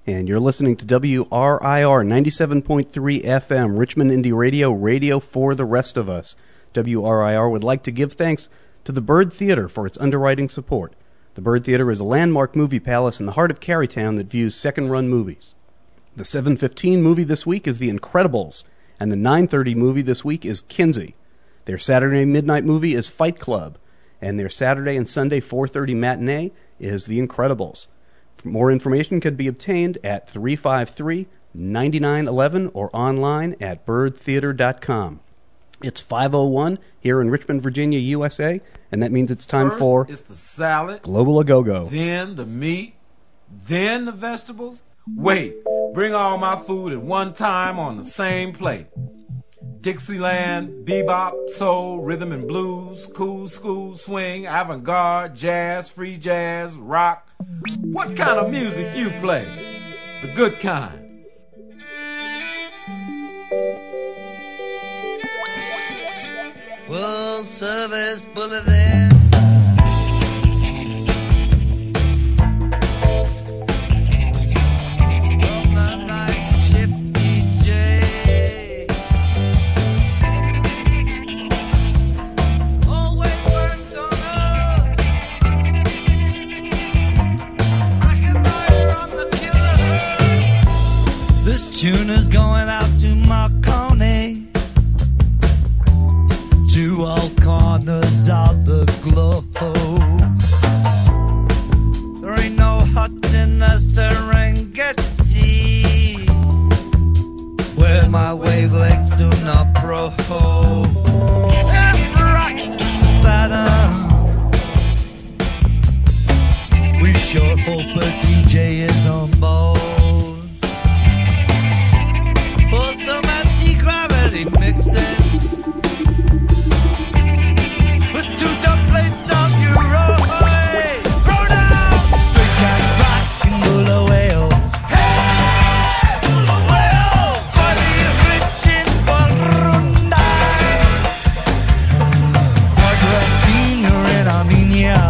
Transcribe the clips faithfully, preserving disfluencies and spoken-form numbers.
and you're listening to W R I R ninety-seven point three F M, Richmond Indie Radio, radio for the rest of us. W R I R would like to give thanks to the Bird Theater for its underwriting support. The Bird Theater is a landmark movie palace in the heart of Carytown that views second-run movies. The seven fifteen movie this week is The Incredibles, and the nine thirty movie this week is Kinsey. Their Saturday midnight movie is Fight Club, and their Saturday and Sunday four thirty matinee is The Incredibles. More information can be obtained at three five three, nine nine one one or online at bird theater dot com. It's five oh one here in Richmond, Virginia, U S A, and that means it's time First, for it's the salad, Global A-Go-Go. Then the meat, then the vegetables. Wait, bring all my food at one time on the same plate. Dixieland, bebop, soul, rhythm and blues, cool school, swing, avant-garde, jazz, free jazz, rock. What kind of music you play? The good kind. World Service Bulletin. Tune is going out to Marconi, to all corners of the globe. There ain't no hut in the Serengeti where my wavelengths do not probe. Right to Saturn, we sure hope a D J is on board for some anti-gravity mixing with two dumb plates of Euro. Hey, throw down straight cat rock and Bulawayo. Hey, Bulawayo, body rich in Burundi, Quadratino in Armenia.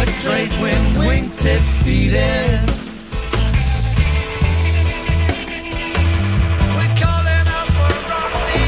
A trade wind, wingtips beating. We're calling out for Rodney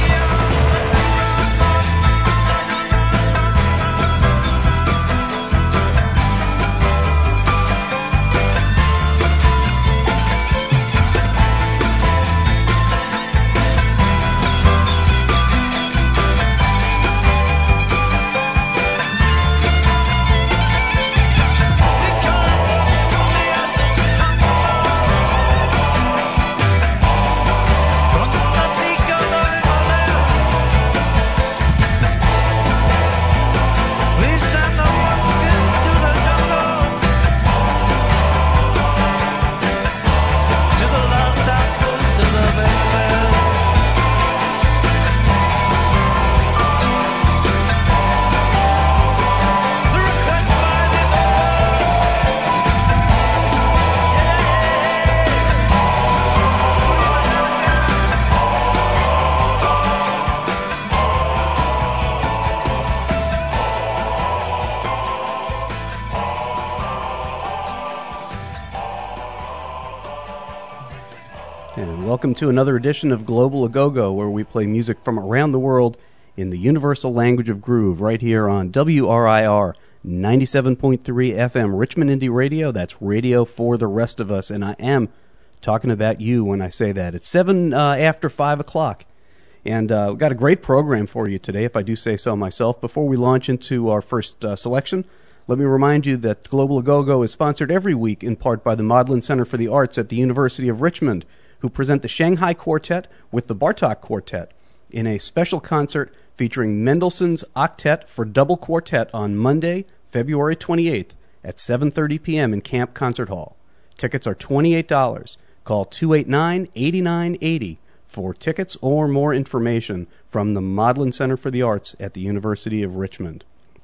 Welcome to another edition of Global A Go-Go, where we play music from around the world in the universal language of groove, right here on W R I R ninety-seven point three F M, Richmond Indie Radio. That's radio for the rest of us, and I am talking about you when I say that. It's seven uh, after five o'clock, and uh, we've got a great program for you today, if I do say so myself. Before we launch into our first uh, selection, let me remind you that Global A Go-Go is sponsored every week in part by the Maudlin Center for the Arts at the University of Richmond, who present the Shanghai Quartet with the Bartok Quartet in a special concert featuring Mendelssohn's Octet for Double Quartet on Monday, February twenty-eighth at seven thirty p.m. in Camp Concert Hall. Tickets are twenty-eight dollars. Call two eight nine, eight nine eight zero for tickets or more information from the Maudlin Center for the Arts at the University of Richmond.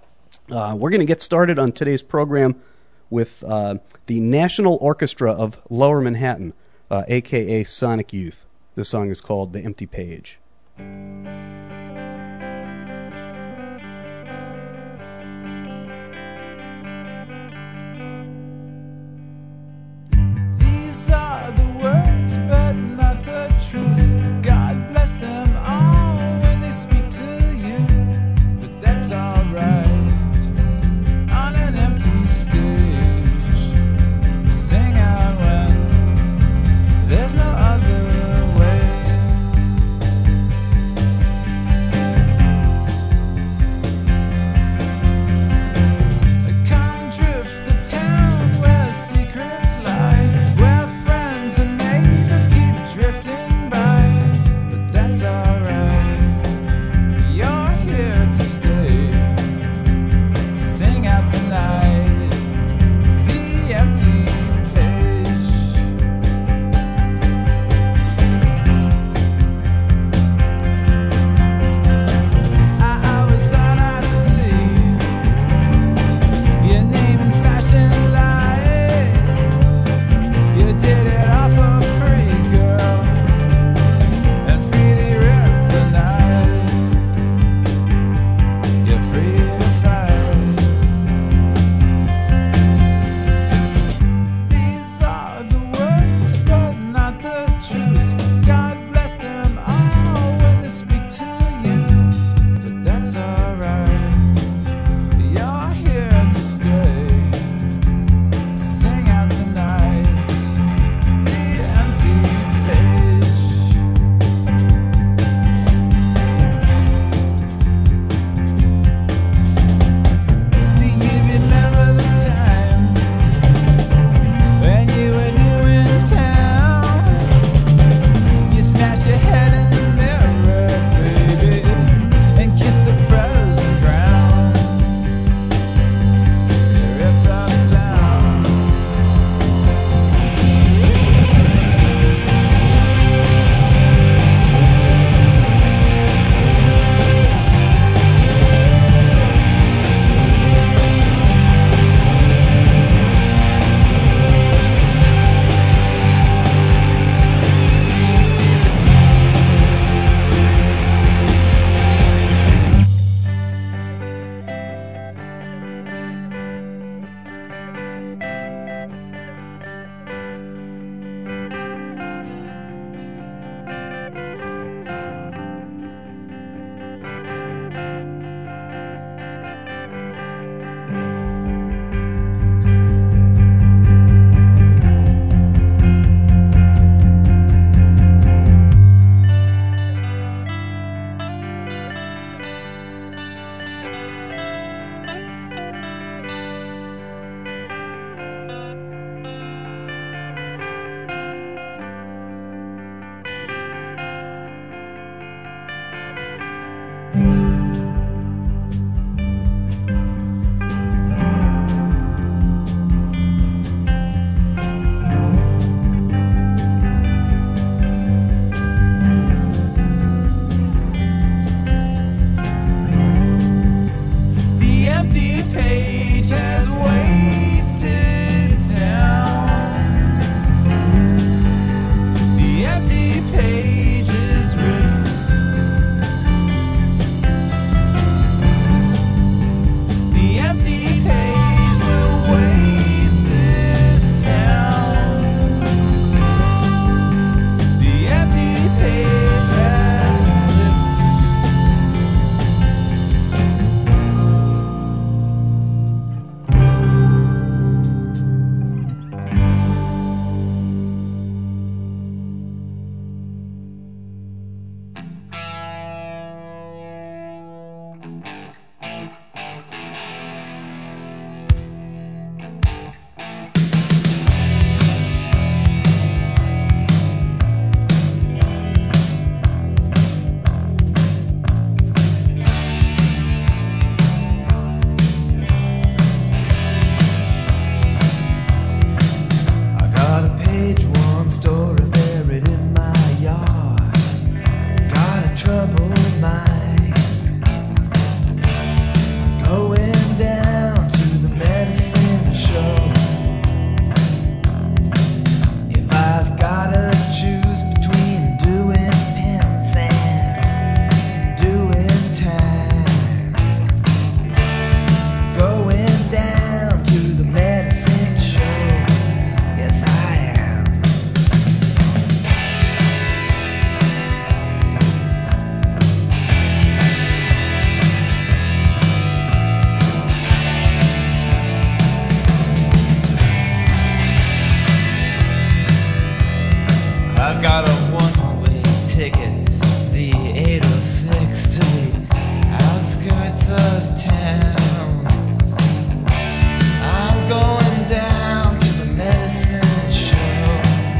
Uh, we're going to get started on today's program with uh, the National Orchestra of Lower Manhattan, Uh, a k a. Sonic Youth. This song is called The Empty Page. These are the words, but not the truth. God bless them all when they speak to you, but that's alright. On an empty stage, sing out when there's no other way. The empty page has wasted down. The empty page is ripped. The empty page will waste this town. The empty page has slipped. I got a page one story buried in my yard. Got a troubled mind. Going down to the medicine show. If I've gotta choose between doing pins and doing time, going down to the medicine show. Yes, I am. I've got a one-way ticket, the eight oh six to the outskirts of town. I'm going down to the medicine show.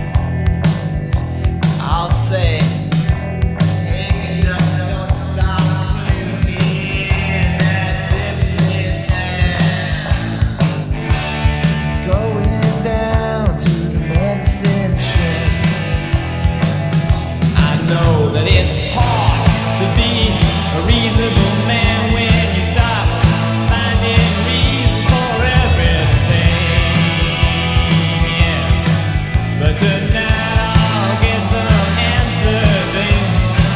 I'll say, "Hey, don't stop till you hear that gypsy sound." Going down to the medicine show. I know that it's hard to be a reasonable man when you stop finding reasons for everything. Yeah. But tonight I'll get some answers, babe.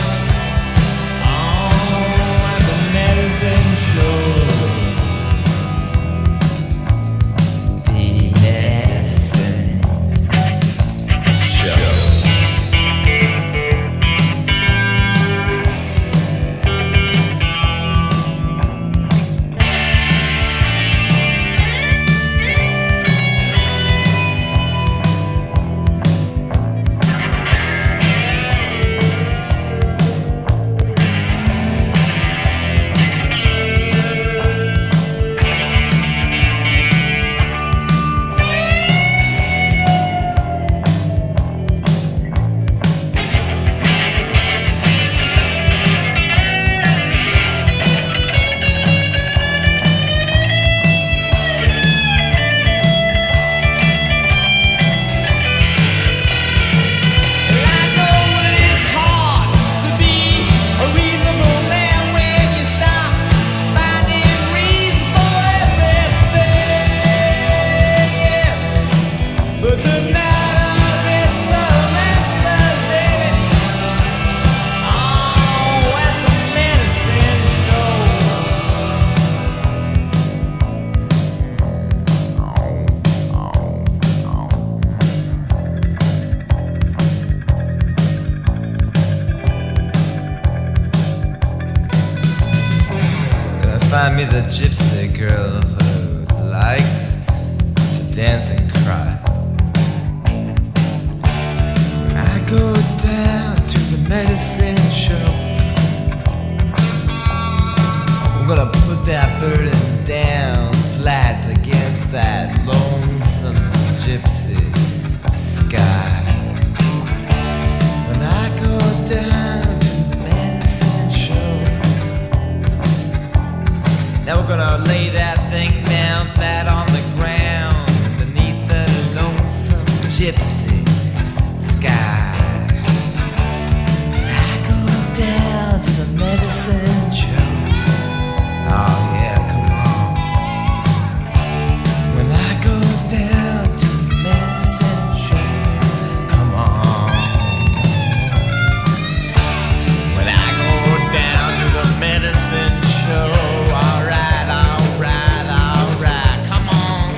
Oh, at the medicine show. The medicine show. Find me the gypsy girl who likes to dance and cry. I go down to the medicine show. I'm gonna put that burden down flat against that lonesome gypsy sky. When I go down to the medicine show, we're gonna lay that thing down flat on the ground beneath the lonesome gypsy sky. And I go down to the medicine show. Oh yeah, come on. When I go down to the medicine show, come on. When I go down to the medicine show, alright, alright, alright, come on.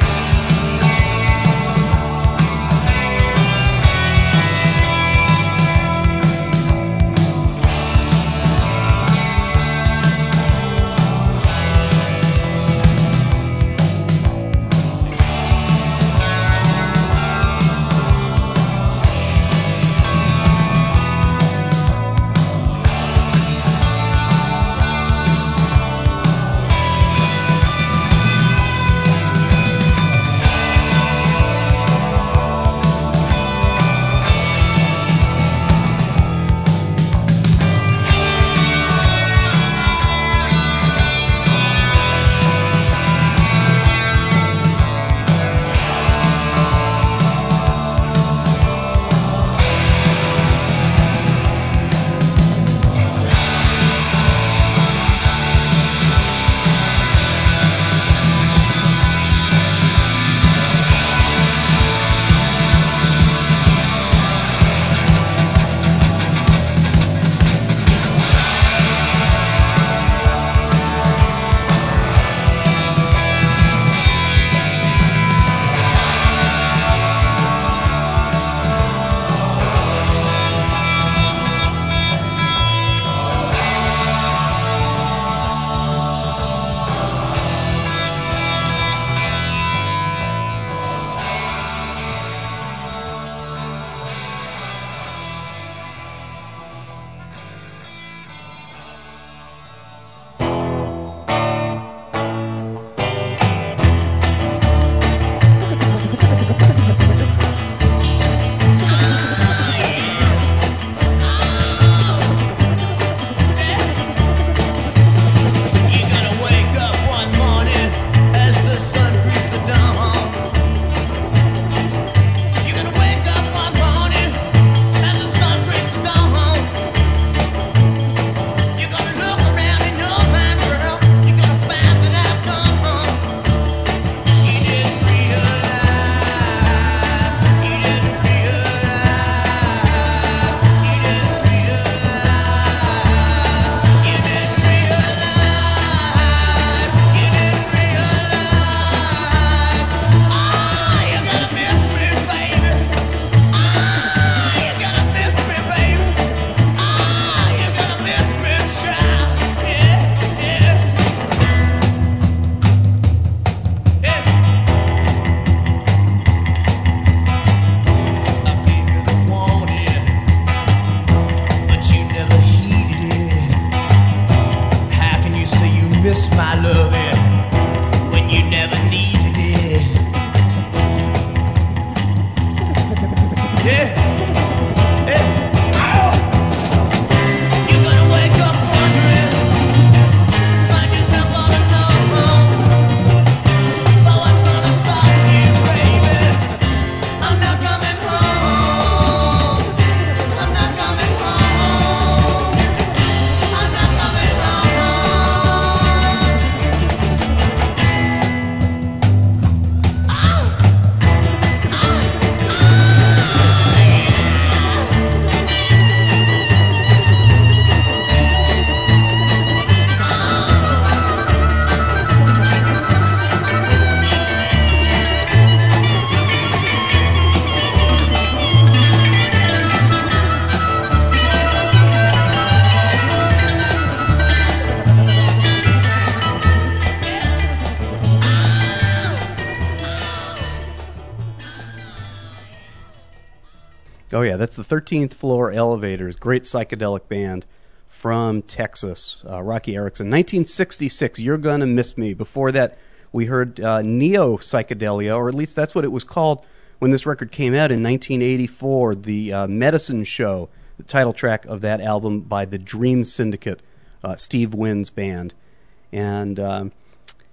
Oh yeah, that's the thirteenth Floor Elevators, great psychedelic band from Texas. Uh, Rocky Erickson, nineteen sixty-six, You're Gonna Miss Me. Before that, we heard uh, Neo Psychedelia, or at least that's what it was called when this record came out in nineteen eighty-four, the uh, Medicine Show, the title track of that album by the Dream Syndicate, uh, Steve Wynn's band. And um,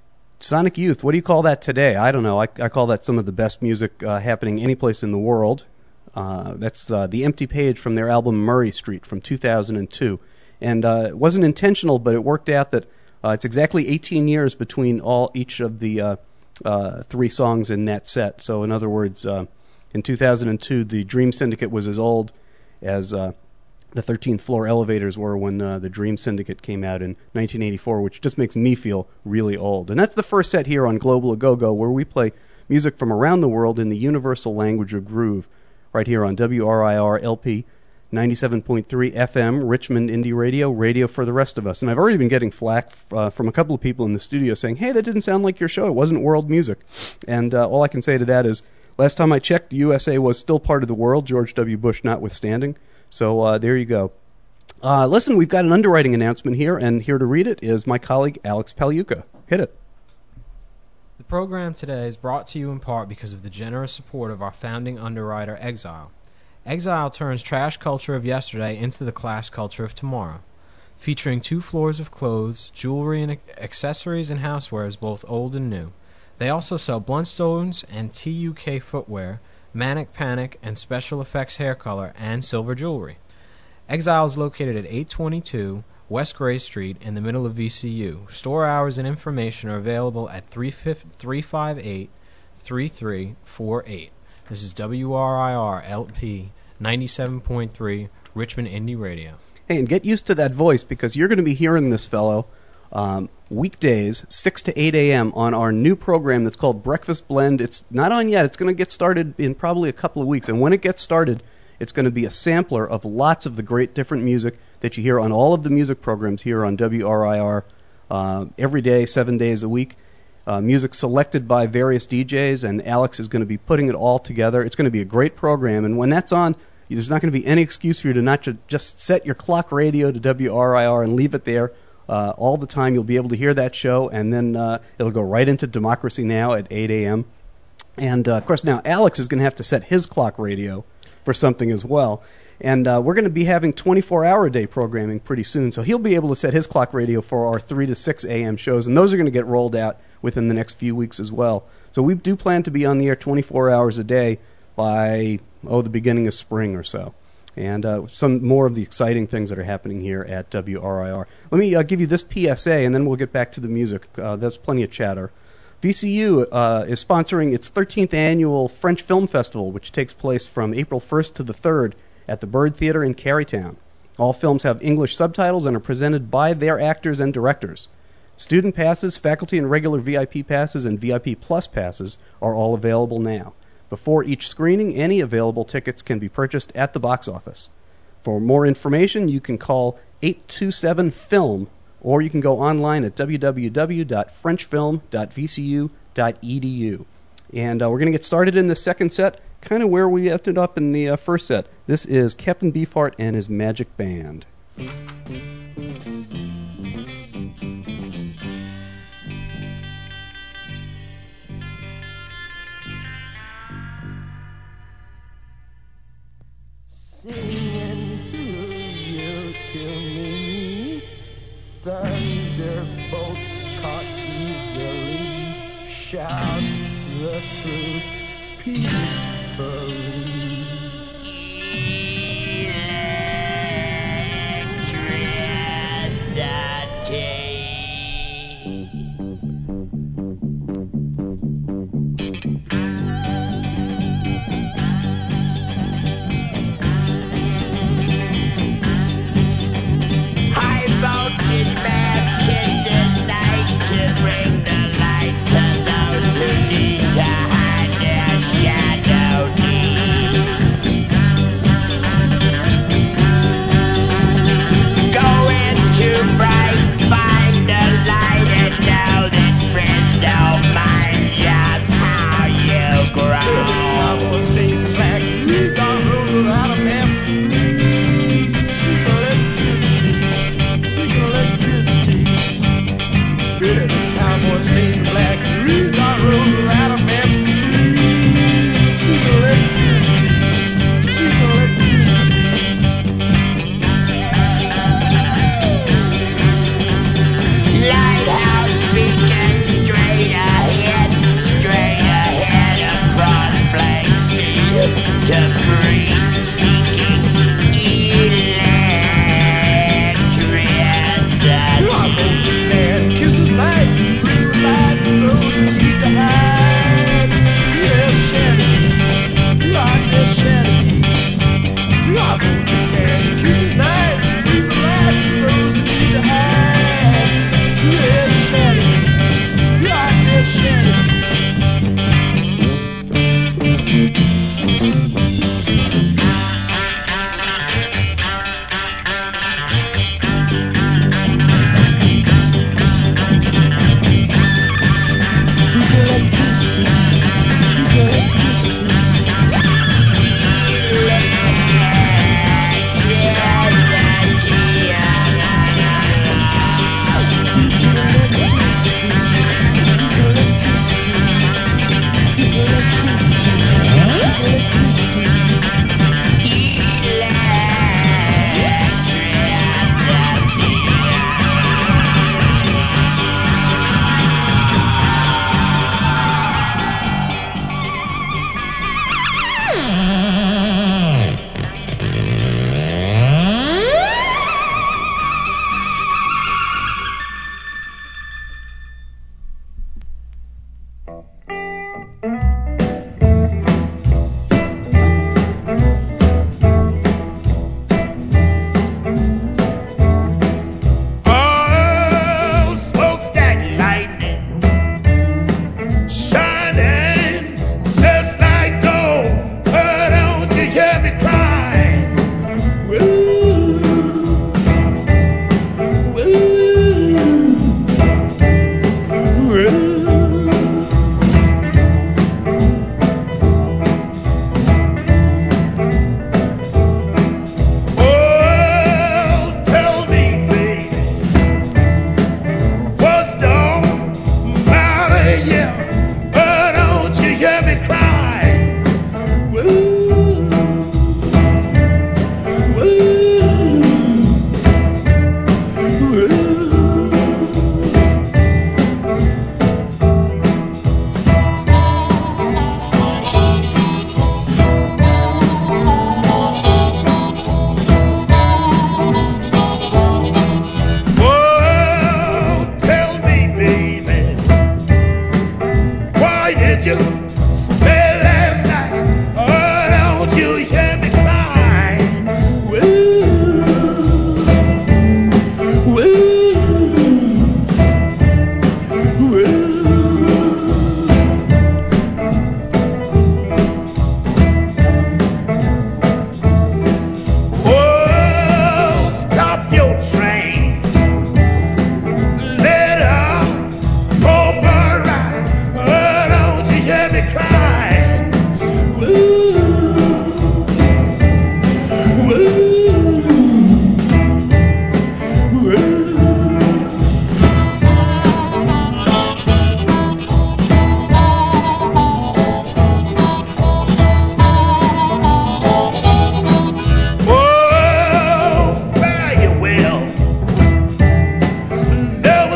Sonic Youth, what do you call that today? I don't know. I, I call that some of the best music uh, happening any place in the world. Uh, that's uh, The Empty Page from their album Murray Street from two thousand two. And uh, it wasn't intentional, but it worked out that uh, it's exactly eighteen years between all each of the uh, uh, three songs in that set. So in other words, uh, in two thousand two, the Dream Syndicate was as old as uh, the thirteenth Floor Elevators were when uh, the Dream Syndicate came out in nineteen eighty-four, which just makes me feel really old. And that's the first set here on Global A Go-Go, where we play music from around the world in the universal language of groove, right here on W R I R L P ninety-seven point three F M, Richmond Indie Radio, radio for the rest of us. And I've already been getting flack uh, from a couple of people in the studio saying, hey, that didn't sound like your show. It wasn't world music. And uh, all I can say to that is, last time I checked, the U S A was still part of the world, George W. Bush notwithstanding. So uh, there you go. Uh, listen, we've got an underwriting announcement here, and here to read it is my colleague Alex Pagliuca. Hit it. The program today is brought to you in part because of the generous support of our founding underwriter, Exile. Exile turns trash culture of yesterday into the class culture of tomorrow. Featuring two floors of clothes, jewelry, and accessories and housewares, both old and new. They also sell Blundstones and T U K footwear, Manic Panic, and special effects hair color, and silver jewelry. Exile is located at eight twenty-two West Gray Street in the middle of V C U. Store hours and information are available at three five eight, three three four eight. This is W R I R L P ninety-seven point three Richmond Indie Radio. Hey, and get used to that voice, because you're going to be hearing this fellow um, weekdays, six to eight a.m. on our new program that's called Breakfast Blend. It's not on yet. It's going to get started in probably a couple of weeks. And when it gets started, it's going to be a sampler of lots of the great different music that you hear on all of the music programs here on W R I R uh, every day, seven days a week. Uh, music selected by various D Js, and Alex is going to be putting it all together. It's going to be a great program, and when that's on, there's not going to be any excuse for you to not ju- just set your clock radio to W R I R and leave it there uh, all the time. You'll be able to hear that show, and then uh, it'll go right into Democracy Now! At eight a.m. And, uh, of course, now Alex is going to have to set his clock radio for something as well. And uh, we're going to be having twenty-four hour a day programming pretty soon, so he'll be able to set his clock radio for our three to six a.m. shows, and those are going to get rolled out within the next few weeks as well. So we do plan to be on the air twenty-four hours a day by, oh, the beginning of spring or so. And uh, some more of the exciting things that are happening here at W R I R. Let me uh, give you this P S A, and then we'll get back to the music. Uh, there's plenty of chatter. V C U uh, is sponsoring its thirteenth annual French Film Festival, which takes place from April first to the third at the Byrd Theater in Carytown. All films have English subtitles and are presented by their actors and directors. Student passes, faculty and regular V I P passes, and V I P Plus passes are all available now. Before each screening, any available tickets can be purchased at the box office. For more information, you can call eight two seven film, or you can go online at w w w dot french film dot v c u dot e d u. And uh, we're going to get started in the second set, kind of where we ended up in the uh, first set. This is Captain Beefheart and his Magic Band. Singing through you to me, thunderbolts caught easily, shout the truth peacefully. Shadow deep.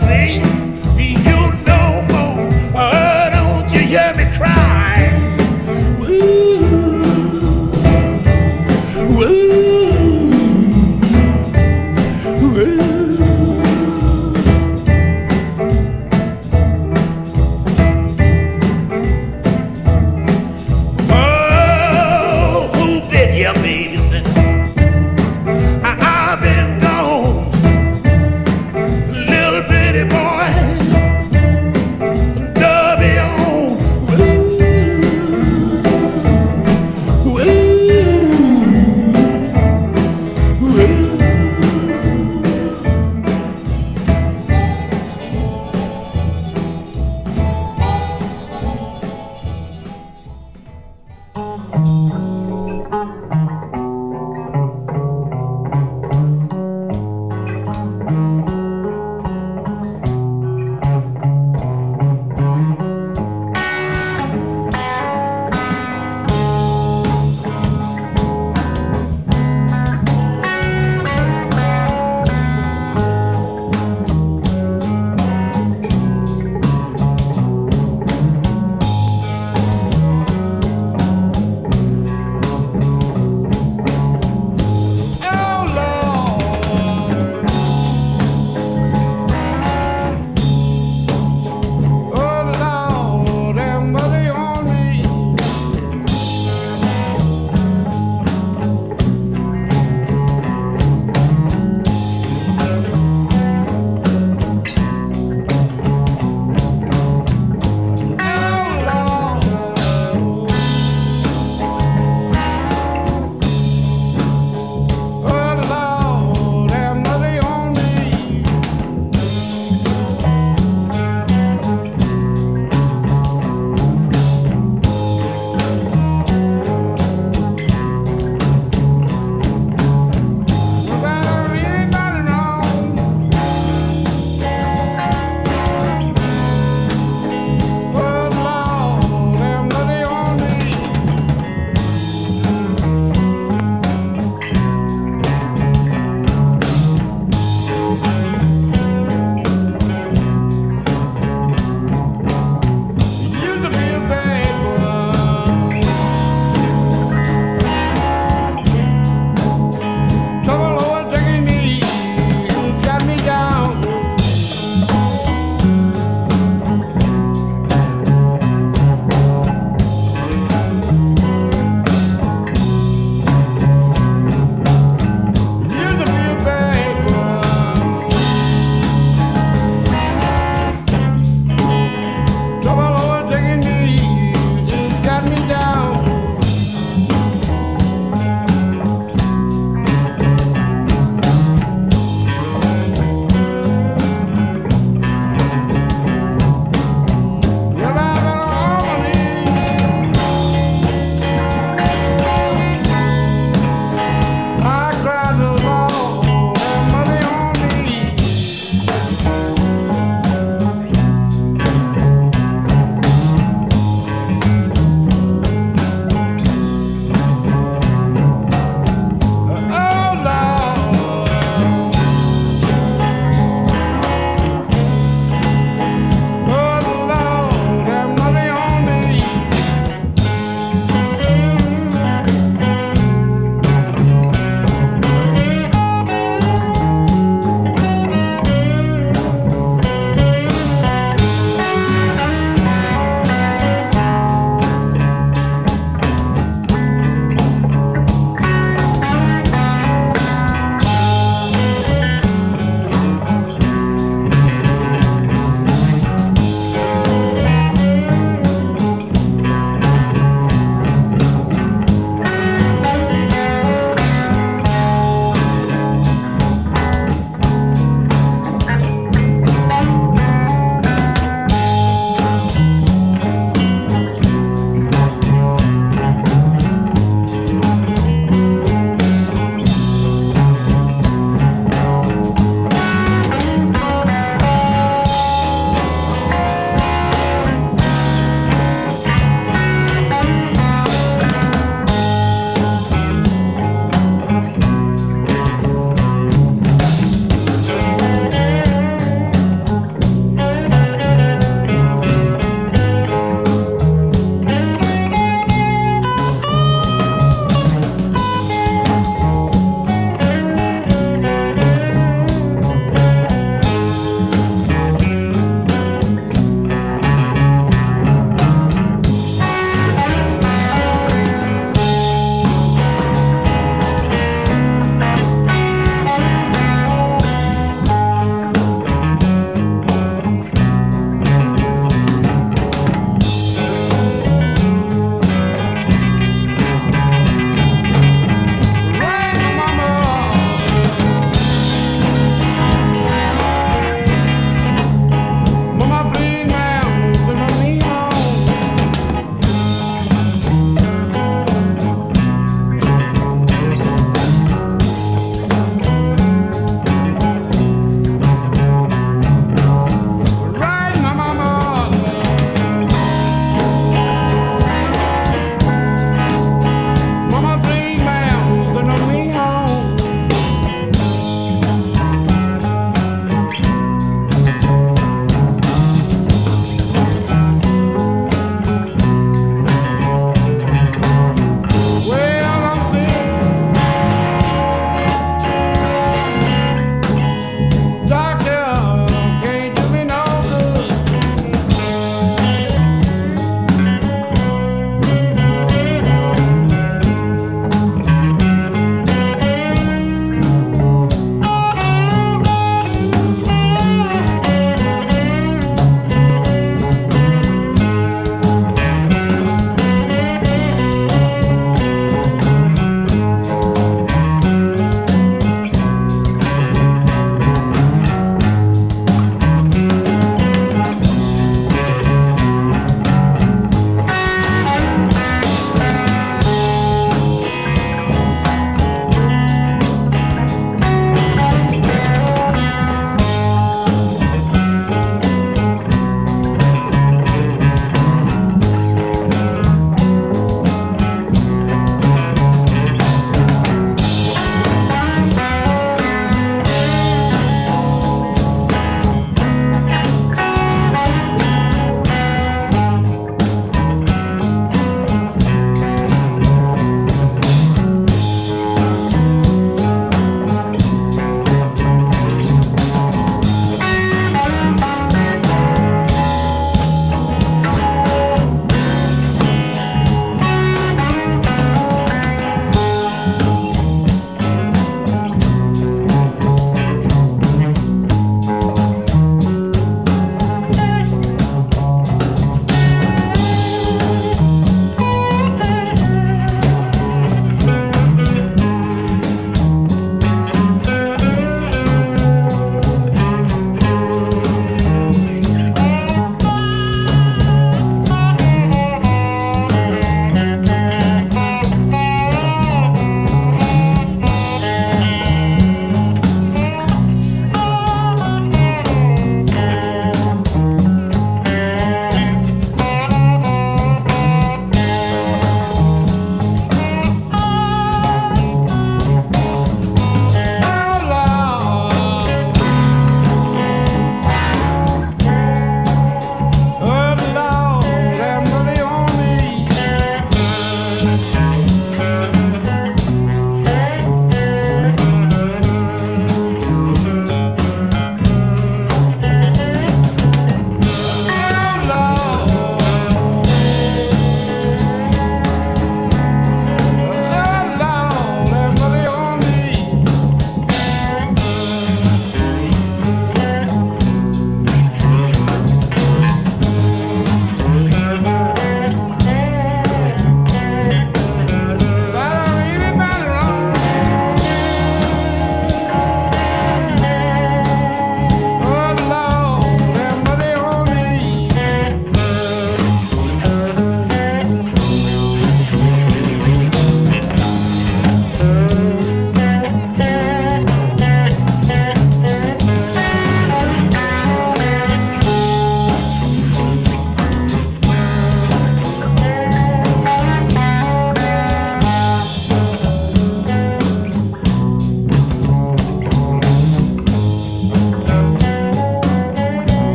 see you no more. Oh, don't you hear me cry? Ooh, ooh, ooh. Yeah, baby, since I, I've been gone, little bitty boy.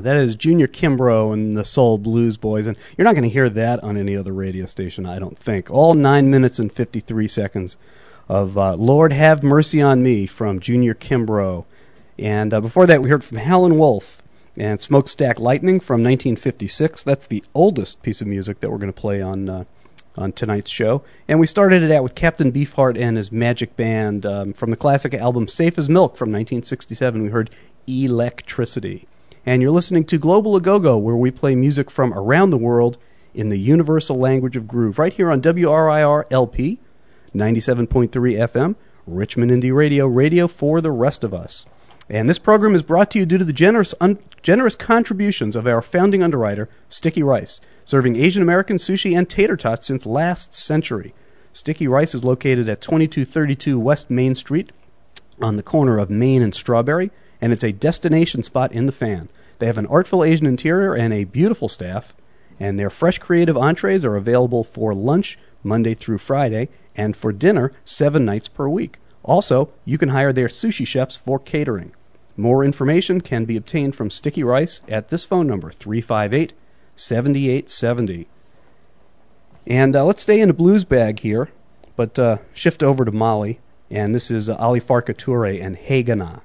that is Junior Kimbrough and the Soul Blues Boys, and you're not going to hear that on any other radio station, I don't think. All nine minutes and fifty-three seconds of uh, Lord Have Mercy on Me from Junior Kimbrough. And uh, before that, we heard from Howlin' Wolf and Smokestack Lightning from nineteen fifty-six. That's the oldest piece of music that we're going to play on uh, on tonight's show. And we started it out with Captain Beefheart and his Magic Band um, from the classic album Safe as Milk from nineteen sixty-seven. We heard Electricity. And you're listening to Global A Go-Go, where we play music from around the world in the universal language of groove, right here on W R I R L P, ninety-seven point three F M, Richmond Indie Radio, radio for the rest of us. And this program is brought to you due to the generous un- generous contributions of our founding underwriter, Sticky Rice, serving Asian American sushi and tater tots since last century. Sticky Rice is located at twenty-two thirty-two West Main Street on the corner of Main and Strawberry, and it's a destination spot in the fan. They have an artful Asian interior and a beautiful staff, and their fresh creative entrees are available for lunch Monday through Friday and for dinner seven nights per week. Also, you can hire their sushi chefs for catering. More information can be obtained from Sticky Rice at this phone number, three five eight, seven eight seven zero. And uh, let's stay in the blues bag here, but uh, shift over to Mali. And this is uh, Ali Farka Touré and Haganah.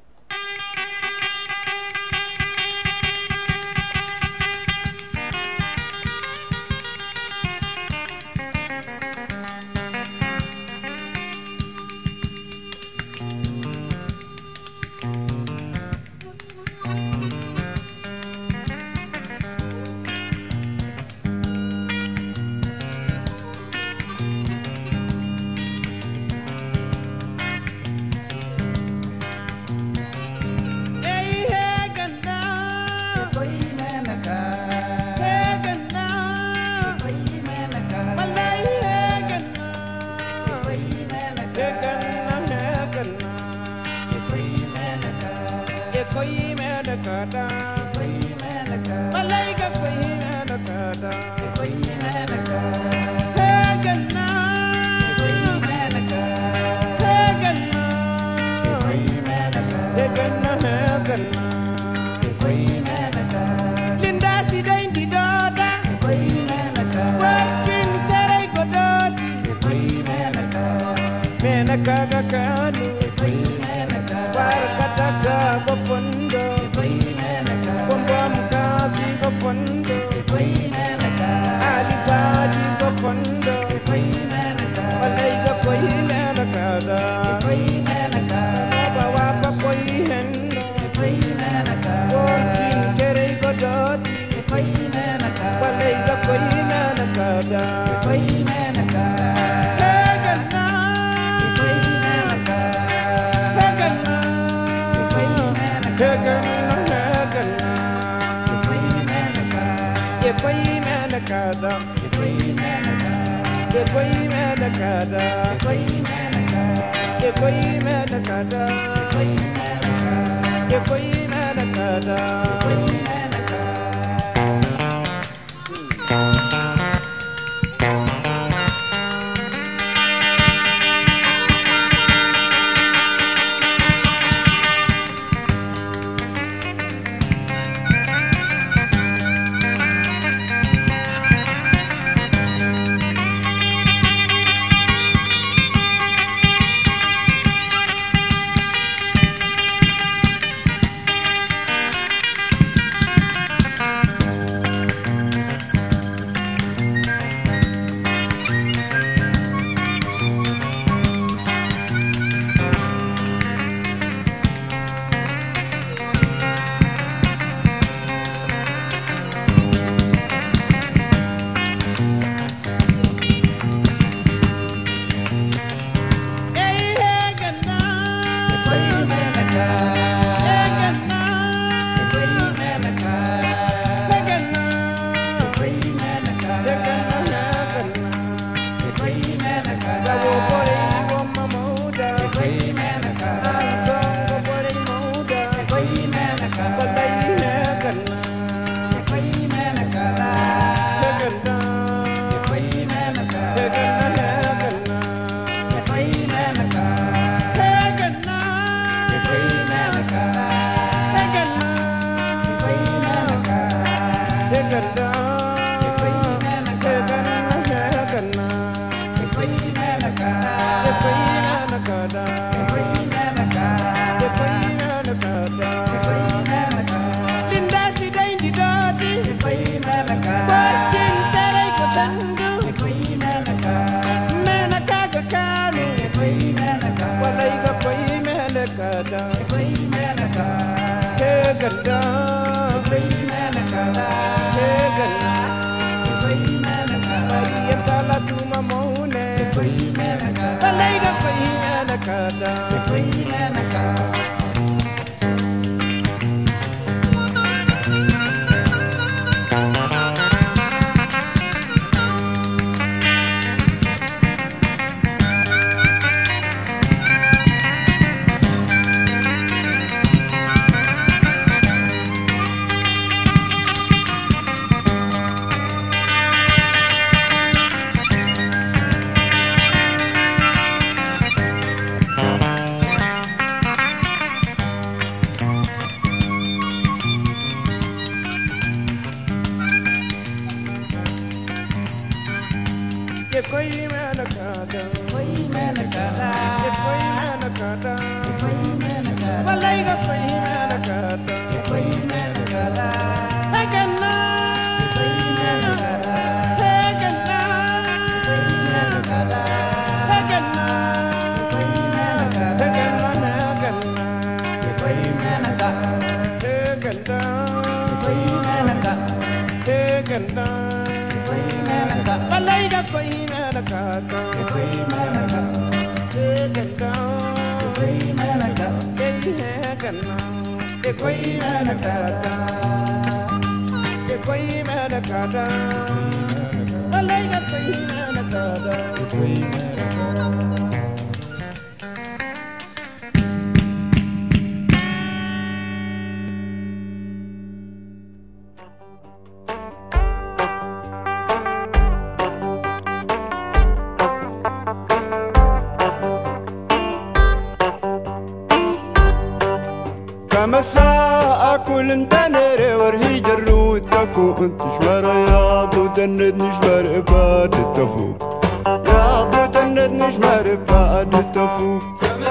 مساء كل انت نري ورهي جرود تكو انت شمر يا ضو تند نشمر بعد التفوق يا ضو تند نشمر بعد التفوق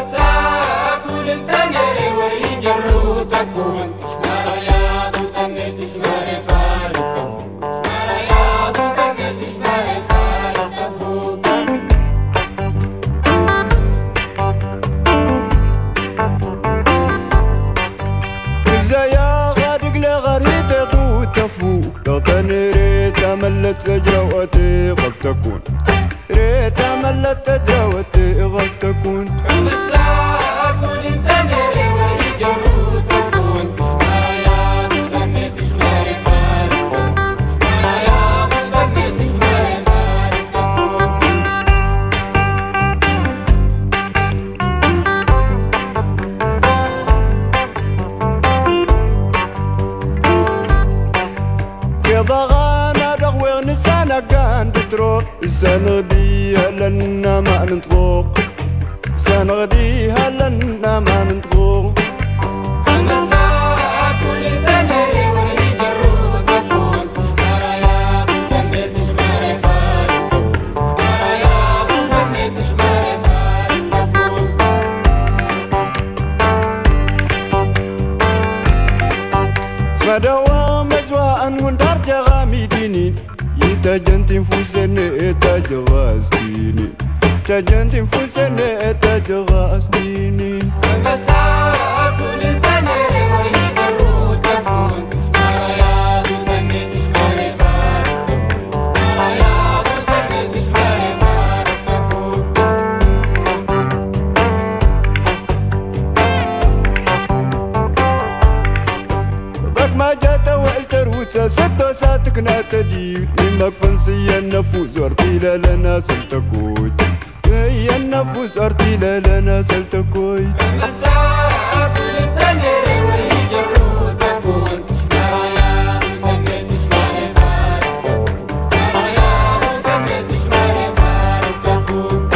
مساء كل انت نري ورهي جرود تكو انت شمر يا ضو تند نشمر بعد التفوق شمر يا ضو تند نشمر بعد التفوق يا غادق لغريت ضو تفوق لطن ريت ملت تجروتي غف تكون ريت ملت تجروتي غف تكون مساء كل انت نري ورهي جرود تكون شمر يا ضو تند نشمر بعد التفوق شمر يا ضو تند نشمر بعد التفوق بغانا بغوغ نسانا كان بتروح سنغدي هلنا ما ننطوق سنغدي هلنا ما ننطوق مساء كل تنري ورهي جرود تكون شمر يا ضو تند نشمر بعد التفوق شمر يا ضو تند نشمر بعد التفوق سمدوا مسواء وندار جغامي ديني يتجنت نفوسن اتجغاستيني تجنت نفوسن اتجغاستيني مساء كل تنري ورهي جرود تكون شمر يا ضو تند نشمر بعد التفوق شمر يا ضو تند نشمر بعد التفوق بك ما جات والتر وتسا ستو ساتكنا تديد لمك فنسي النفوس ارتيلا لنا سلتكوي هي النفوس ارتيلا لنا سلتكوي مساء كل تنري ورهي جرود تكون شمر يا ضو تند نشمر بعد التفوق شمر يا ضو تند نشمر بعد التفوق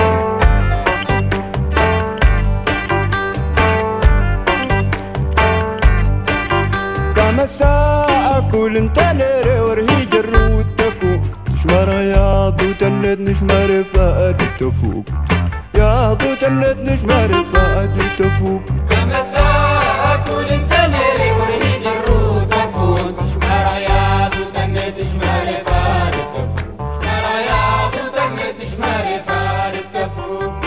كمساء كل انت نري ورهي جرود تكو تشمر يا ضو تند نشمر بعد التفوق يا ضو تند نشمر بعد التفوق مساء كل تنري ورهي جرود تكون شمر يا ضو تند نشمر بعد التفوق شمر يا ضو تند نشمر بعد التفوق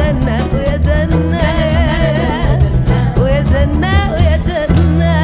دنا ويا دنا ويا دنا ويا دنا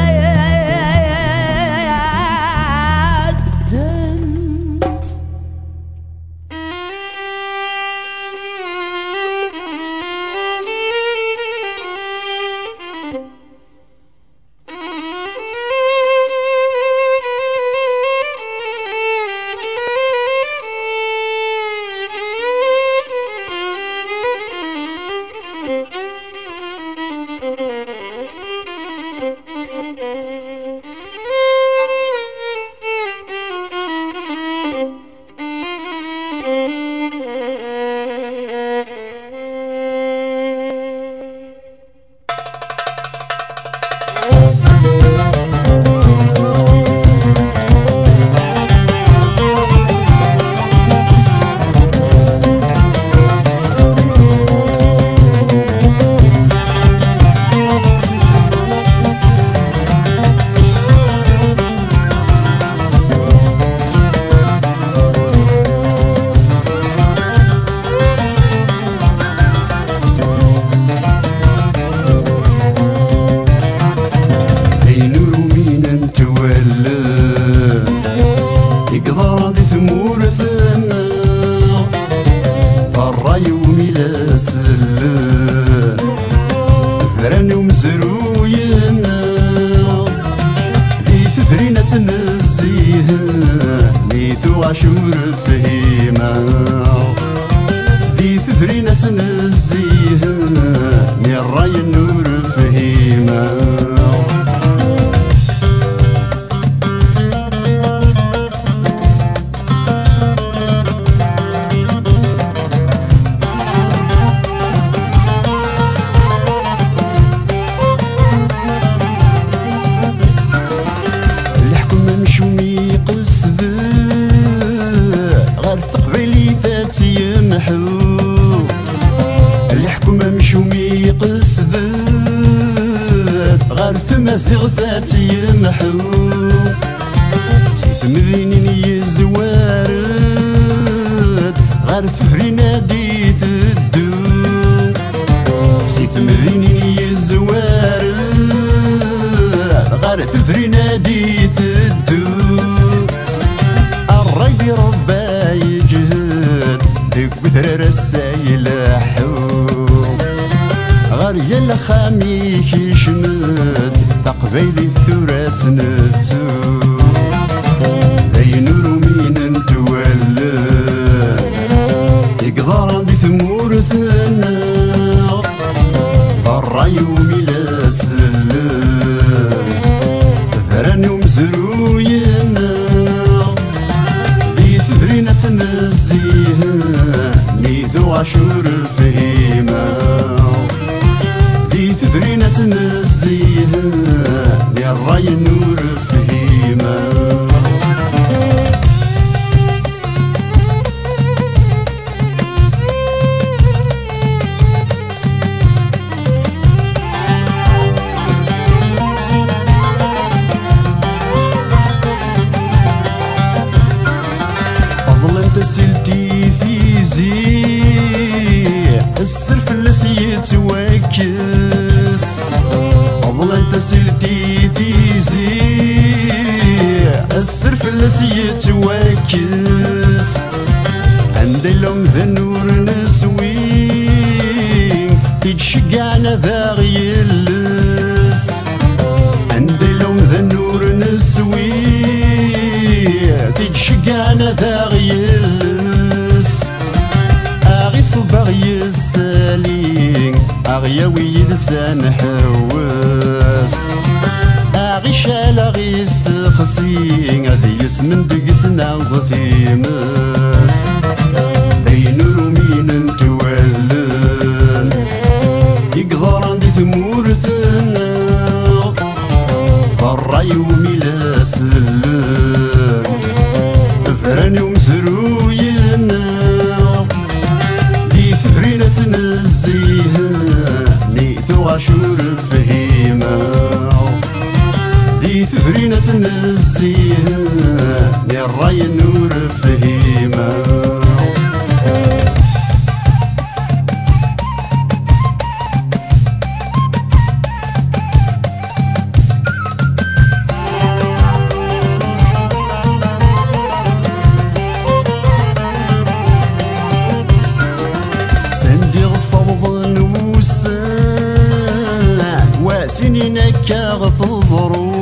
سنين كاغتضرو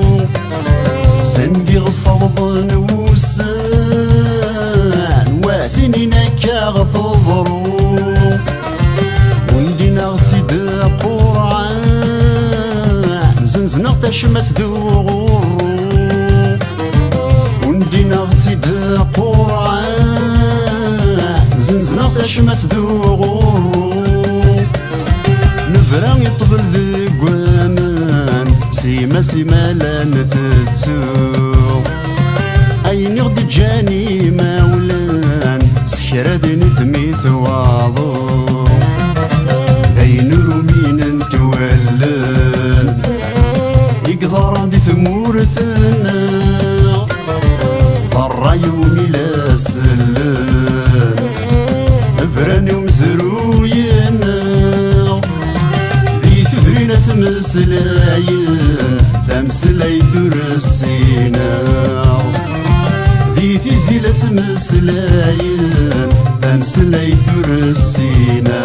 سندي غصرض نوسان وسنين كاغتضرو وندينا غسيد قرعان زنزنا تشمت دوغرو وندينا غسيد قرعان زنزنا تشمت دوغرو نفرا يطبل ذي قوامان سيما سيما لا نثتسو أين يغدي جاني مولان سكرا ديني دميت واضو أين رومين انتولان يقدر دي ثمورثنا ضر يومي لا سلان فراني ومزروينا تمسلاين تمسلاي ترسينا دي تزيلة تمسلاين تمسلاي ترسينا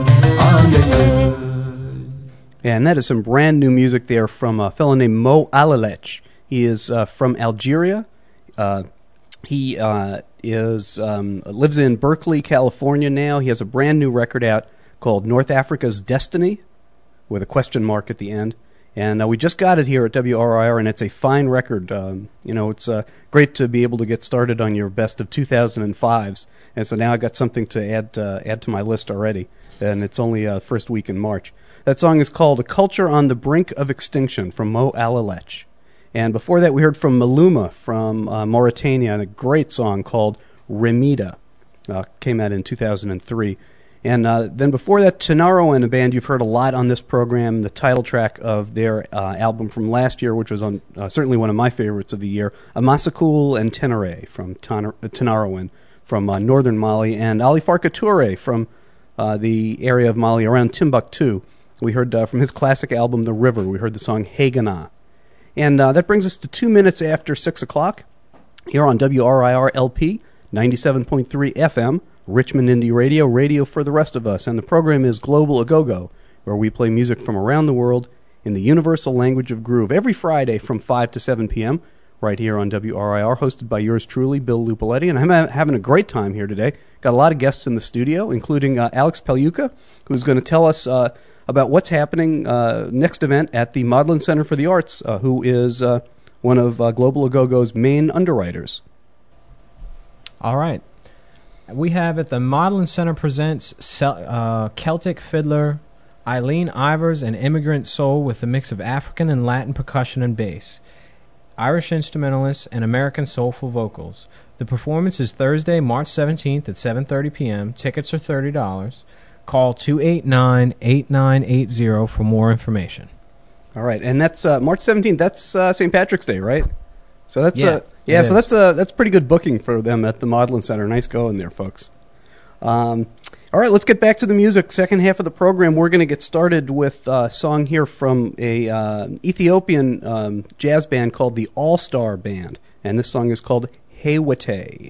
Yeah, and that is some brand new music there from a fellow named Mo Alalech. He is uh, from Algeria. Uh, he uh, is um, lives in Berkeley, California now. He has a brand new record out called North Africa's Destiny, with a question mark at the end. And uh, we just got it here at W R I R, and it's a fine record. Um, you know, it's uh, great to be able to get started on your best of two thousand fives. And so now I got something to add uh, add to my list already. And it's only uh, first week in March. That song is called A Culture on the Brink of Extinction from Mo Alalech. And before that, we heard from Maluma from uh, Mauritania, and a great song called Remida. Uh, came out in two thousand three. And uh, then before that, Tenaro and a band you've heard a lot on this program, the title track of their uh, album from last year, which was on uh, certainly one of my favorites of the year, Amasakul and Tenere from Tenaroan from uh, northern Mali, and Ali Farka Toure from uh, the area of Mali around Timbuktu. We heard uh, from his classic album, The River, we heard the song Haganah. And uh, that brings us to two minutes after six o'clock here on W R I R L P, ninety-seven point three F M, Richmond Indie Radio, radio for the rest of us. And the program is Global A-Go-Go, where we play music from around the world in the universal language of groove every Friday from five to seven p.m. right here on W R I R, hosted by yours truly, Bill Lupoletti. And I'm having a great time here today. Got a lot of guests in the studio, including uh, Alex Pagliuca, who's going to tell us uh, about what's happening uh, next event at the Maudlin Center for the Arts, uh, who is uh, one of uh, Global A-Go-Go's main underwriters. All right. We have at the Maudlin Center presents Cel- uh, Celtic fiddler Eileen Ivers and immigrant soul with a mix of African and Latin percussion and bass, Irish instrumentalists, and American soulful vocals. The performance is Thursday, March seventeenth at seven thirty p.m. Tickets are thirty dollars. Call two eight nine, eight nine eight zero for more information. All right, and that's uh, March seventeenth. That's uh, Saint Patrick's Day, right? So that's yeah, uh, yeah. So is. that's uh, that's pretty good booking for them at the Maudlin Center. Nice going there, folks. Um, all right, let's get back to the music. Second half of the program, we're going to get started with a song here from a uh, Ethiopian um, jazz band called the All Star Band, and this song is called Hewete.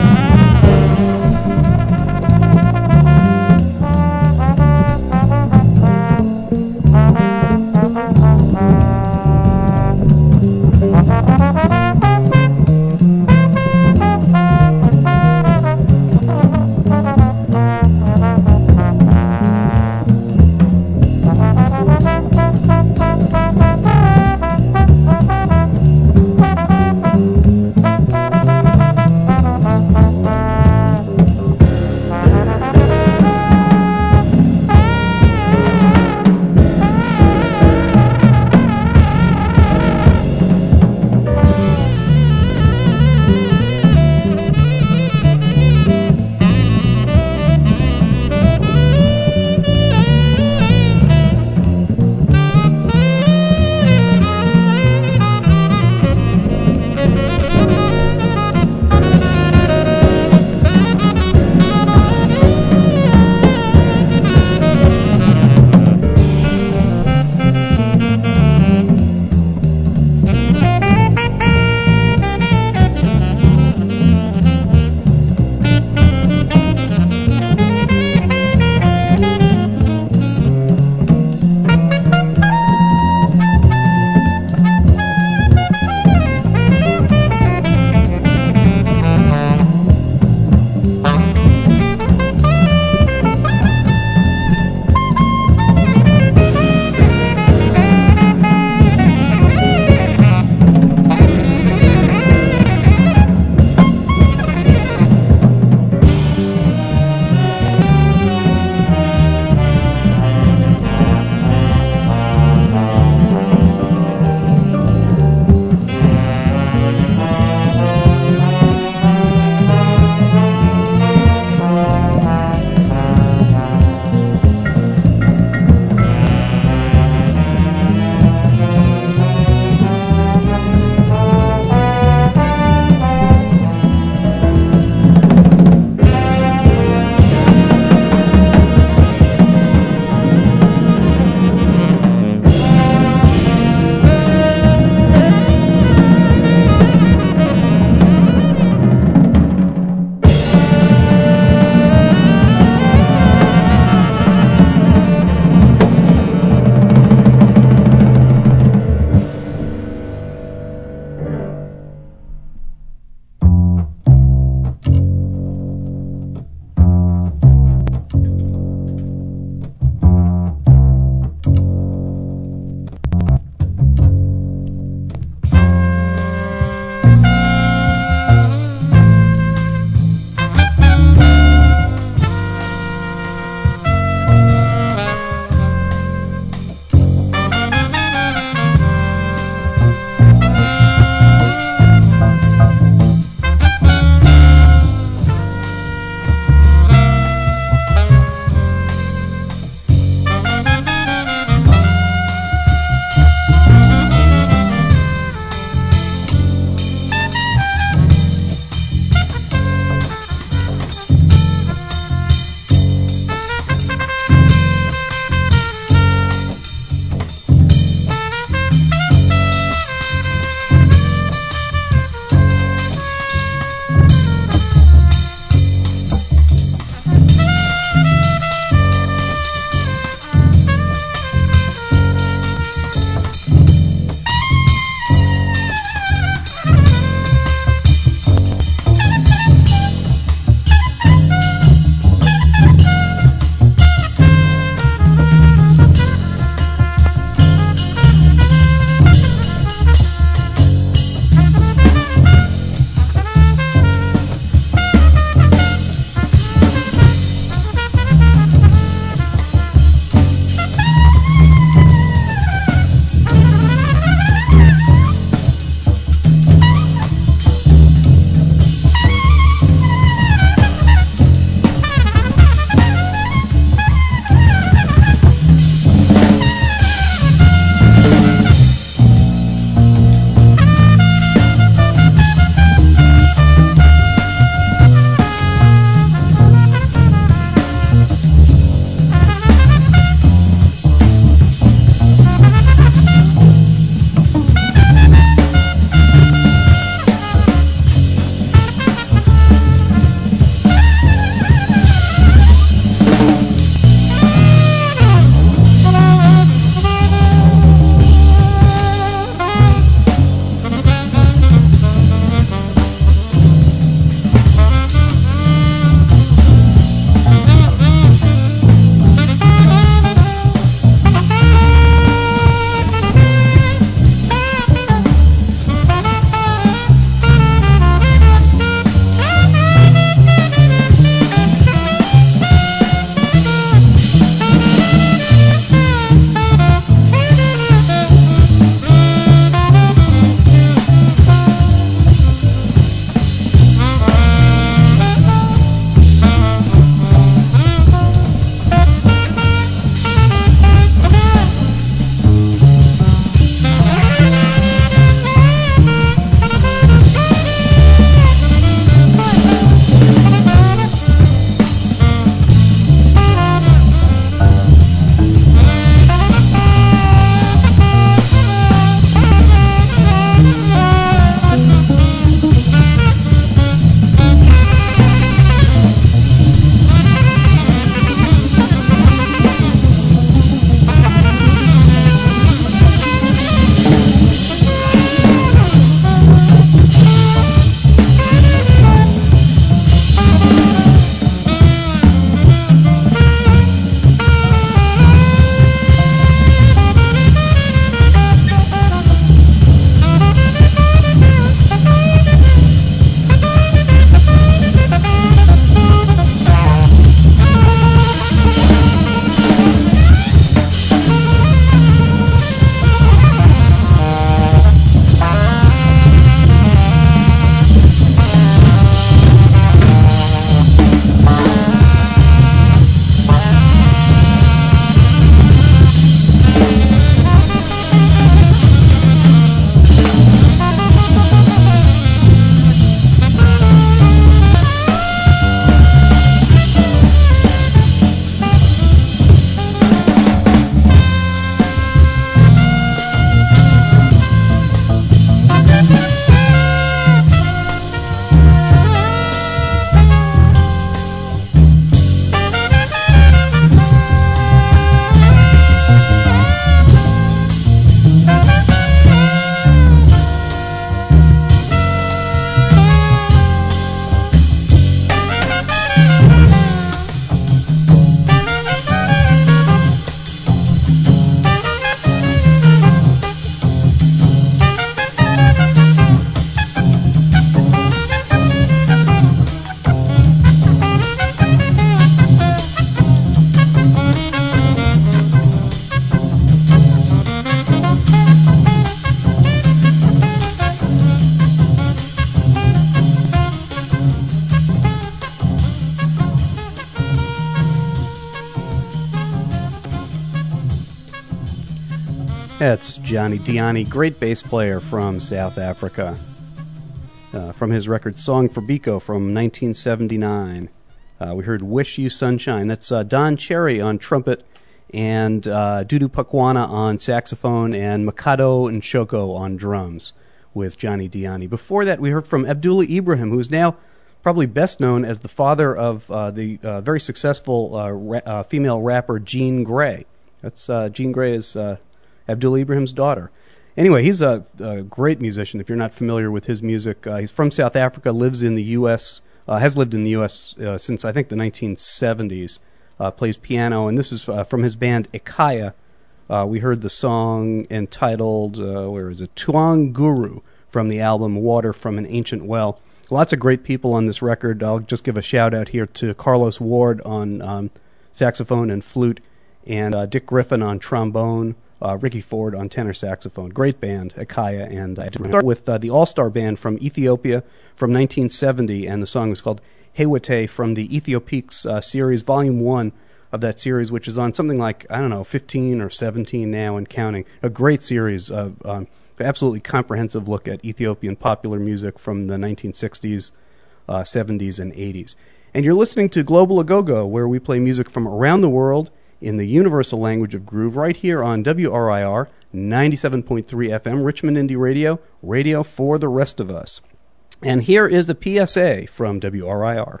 That's Johnny Diani, great bass player from South Africa. Uh, from his record Song for Biko from nineteen seventy-nine. Uh, we heard Wish You Sunshine. That's uh, Don Cherry on trumpet and uh, Dudu Pakwana on saxophone and Mikado and Shoko on drums with Johnny Diani. Before that, we heard from Abdullah Ibrahim, who is now probably best known as the father of uh, the uh, very successful uh, ra- uh, female rapper Jean Grey. That's uh, Jean Grey is uh, Abdullah Ibrahim's daughter. Anyway, he's a, a great musician. If you're not familiar with his music, uh, he's from South Africa, lives in the U S, uh, has lived in the U S uh, since I think the nineteen seventies. Uh, plays piano, and this is uh, from his band Ekaya. Uh, we heard the song entitled, uh, where is it, Tuang Guru, from the album Water from an Ancient Well. Lots of great people on this record. I'll just give a shout out here to Carlos Ward on um, saxophone and flute, and uh, Dick Griffin on trombone, uh, Ricky Ford on tenor saxophone. Great band, Ekaya. And I start with uh, the All-Star Band from Ethiopia from nineteen seventy, and the song is called Hewate from the Ethiopiques uh, series, Volume one of that series, which is on something like, I don't know, fifteen or seventeen now and counting. A great series, of um, absolutely comprehensive look at Ethiopian popular music from the nineteen sixties, uh, seventies, and eighties. And you're listening to Global Agogo, where we play music from around the world in the universal language of groove, right here on W R I R ninety-seven point three F M, Richmond Indie Radio, radio for the rest of us. And here is a P S A from W R I R.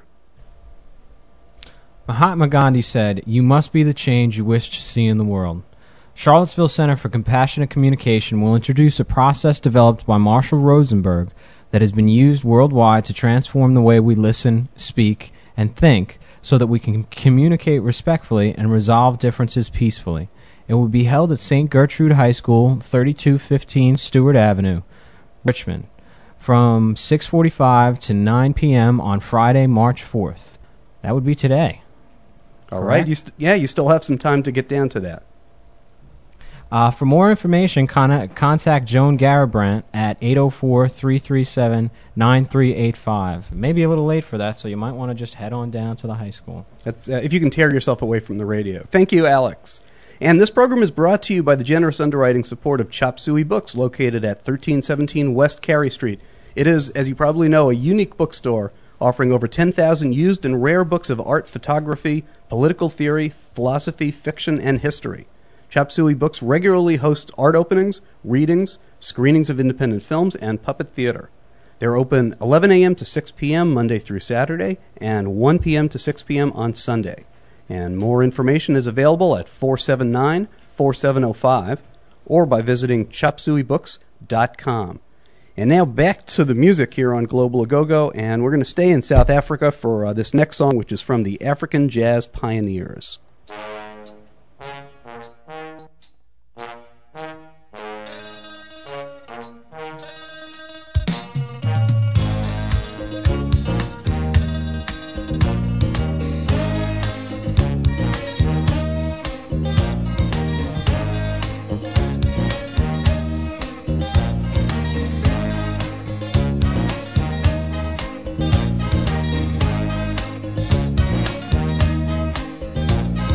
Mahatma Gandhi said, "You must be the change you wish to see in the world." Charlottesville Center for Compassionate Communication will introduce a process developed by Marshall Rosenberg that has been used worldwide to transform the way we listen, speak, and think so that we can communicate respectfully and resolve differences peacefully. It will be held at Saint Gertrude High School, thirty-two fifteen Stewart Avenue, Richmond, from six forty-five to nine p.m. on Friday, March fourth. That would be today. All right. You st- yeah, you still have some time to get down to that. Uh, for more information, con- contact Joan Garabrandt at eight oh four, three three seven, nine three eight five. Maybe a little late for that, so you might want to just head on down to the high school. That's uh, if you can tear yourself away from the radio. Thank you, Alex. And this program is brought to you by the generous underwriting support of Chop Suey Books, located at thirteen seventeen West Carey Street. It is, as you probably know, a unique bookstore offering over ten thousand used and rare books of art, photography, political theory, philosophy, fiction, and history. Chop Suey Books regularly hosts art openings, readings, screenings of independent films, and puppet theater. They're open eleven a.m. to six p.m. Monday through Saturday, and one p.m. to six p.m. on Sunday. And more information is available at four seven nine, four seven zero five or by visiting chop suey books dot com. And now back to the music here on Global Agogo, and we're going to stay in South Africa for uh, this next song, which is from the African Jazz Pioneers. Thank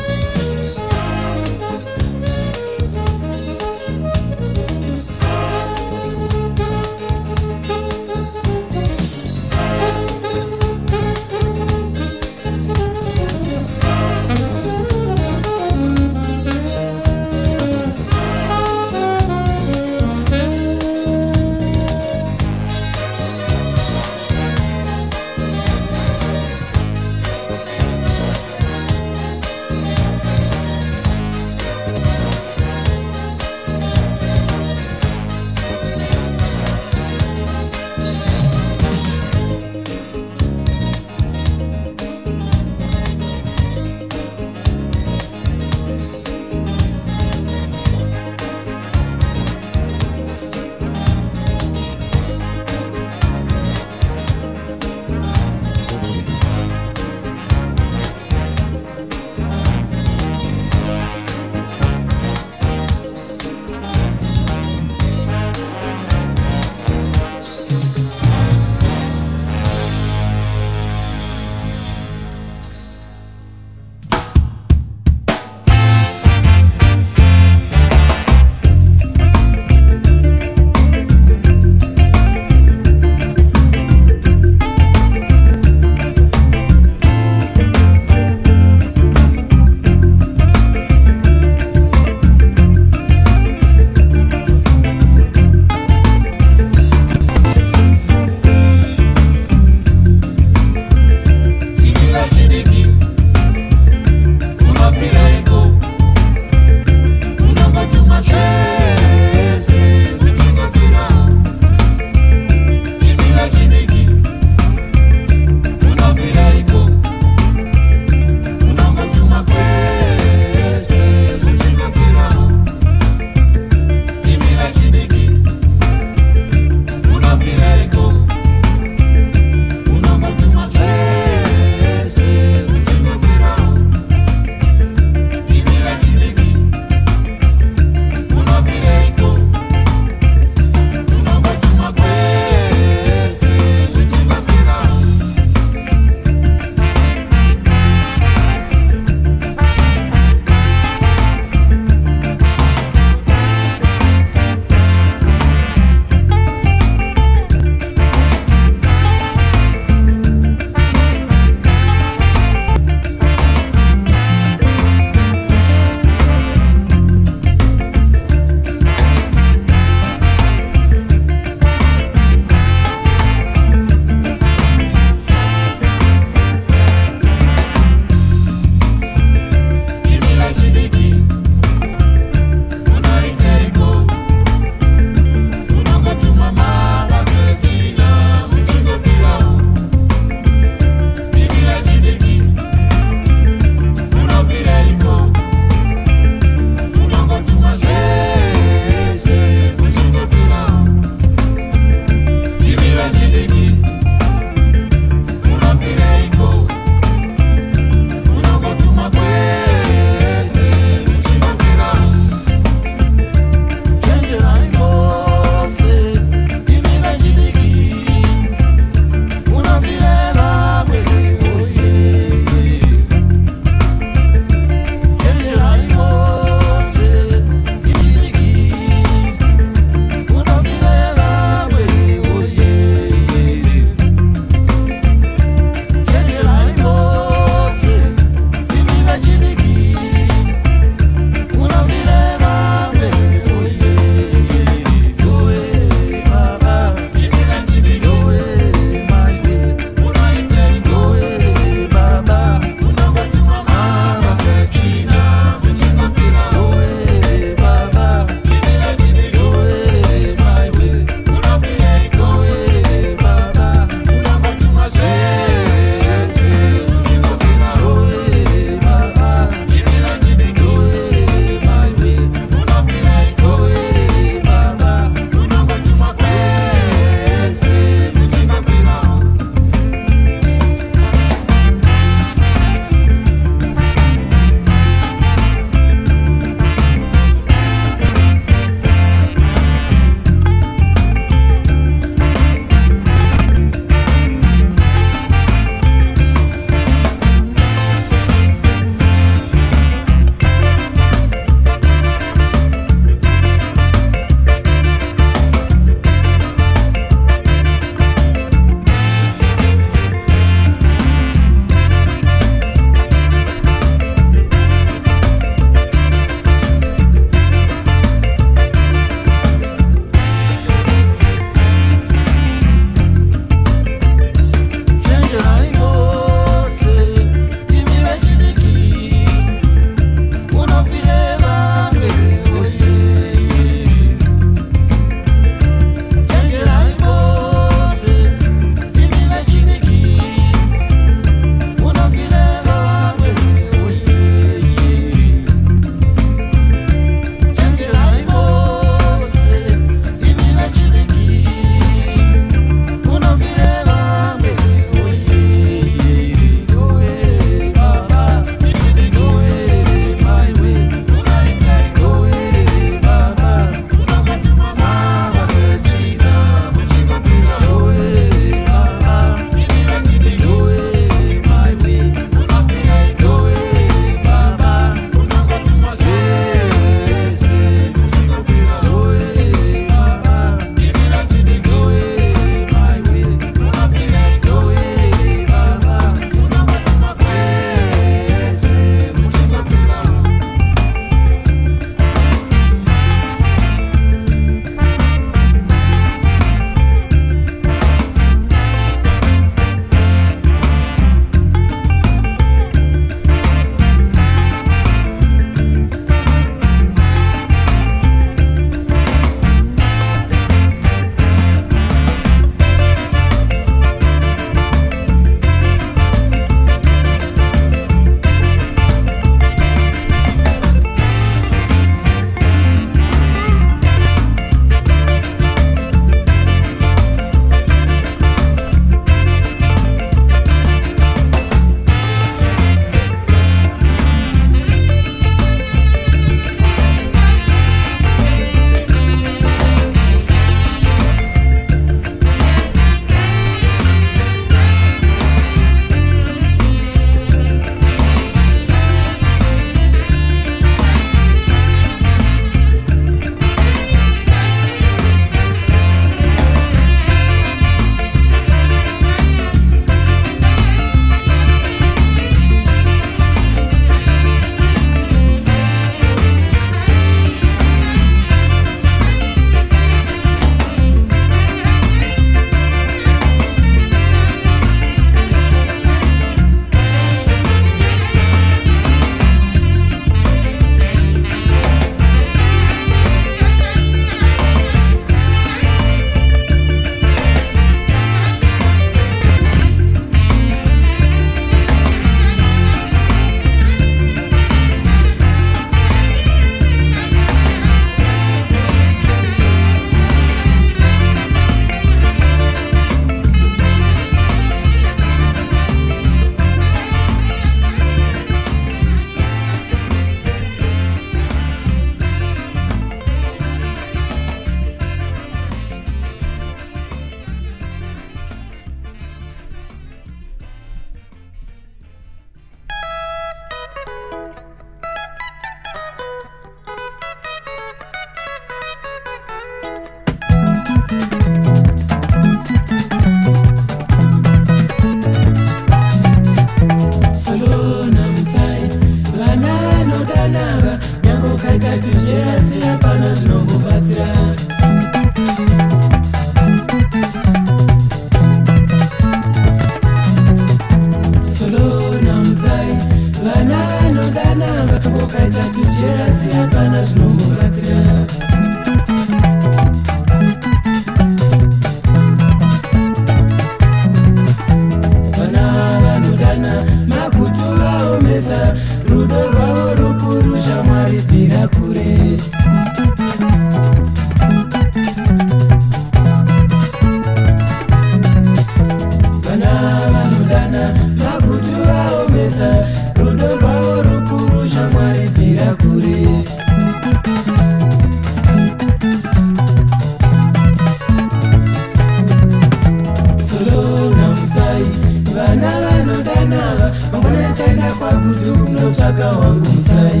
chaka wangu mzai.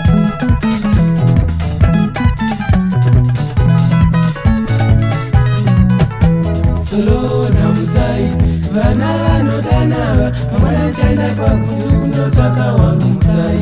Solo na mzai vana vanodanava mangwana chaenda kwakutu ndo chaka wangu mzai.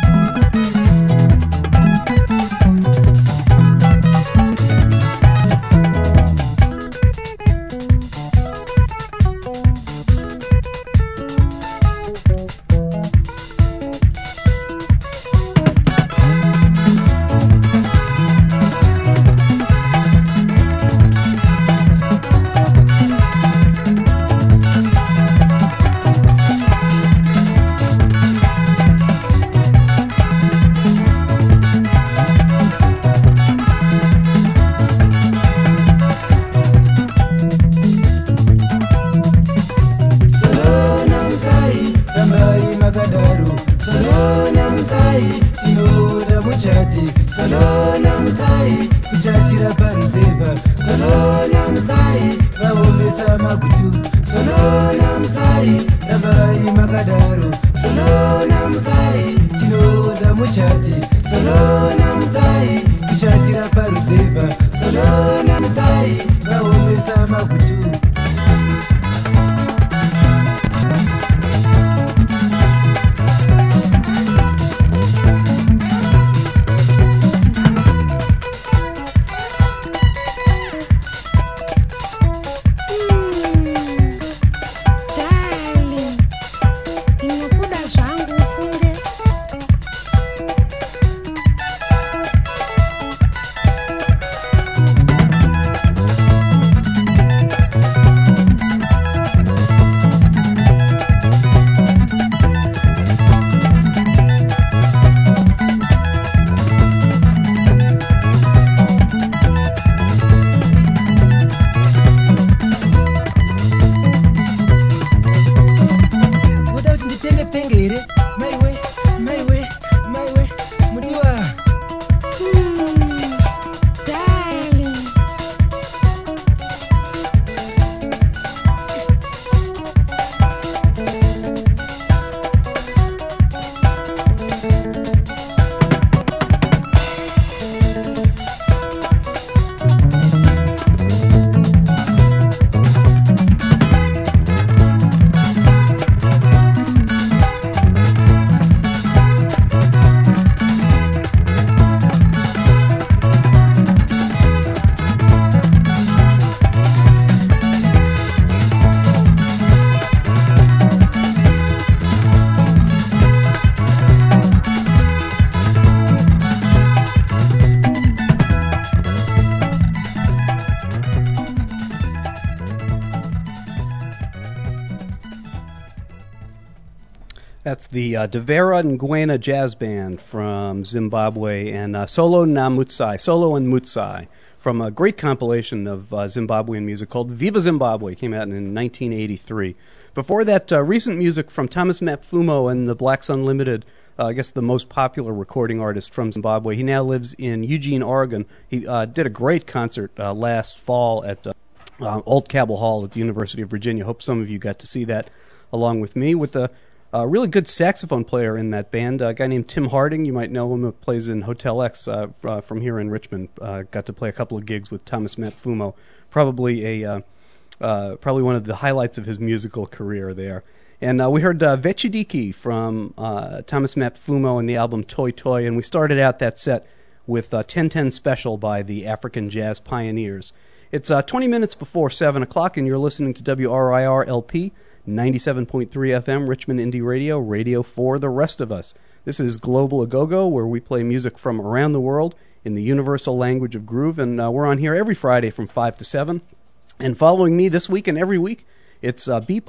That's the uh, Devera Ngwena Jazz Band from Zimbabwe, and uh, Solo na Mutsai, Solo and Mutsai, from a great compilation of uh, Zimbabwean music called Viva Zimbabwe. It came out in nineteen eighty-three. Before that, uh, recent music from Thomas Mapfumo and the Blacks Unlimited, uh, I guess the most popular recording artist from Zimbabwe. He now lives in Eugene, Oregon. He uh, did a great concert uh, last fall at uh, uh, Old Cabell Hall at the University of Virginia. Hope some of you got to see that along with me, with a A really good saxophone player in that band, a guy named Tim Harding. You might know him. He plays in Hotel X uh, uh, from here in Richmond. Uh, got to play a couple of gigs with Thomas Mapfumo. Probably a uh, uh, probably one of the highlights of his musical career there. And uh, we heard uh, Vechidiki from uh, Thomas Mapfumo and the album Toy Toy. And we started out that set with uh, ten ten Special by the African Jazz Pioneers. It's uh, twenty minutes before seven o'clock, and you're listening to W R I R L P. ninety-seven point three F M, Richmond Indie Radio, radio for the rest of us. This is Global A-Go-Go, where we play music from around the world in the universal language of groove, and uh, we're on here every Friday from five to seven. And following me this week and every week, it's uh, Beep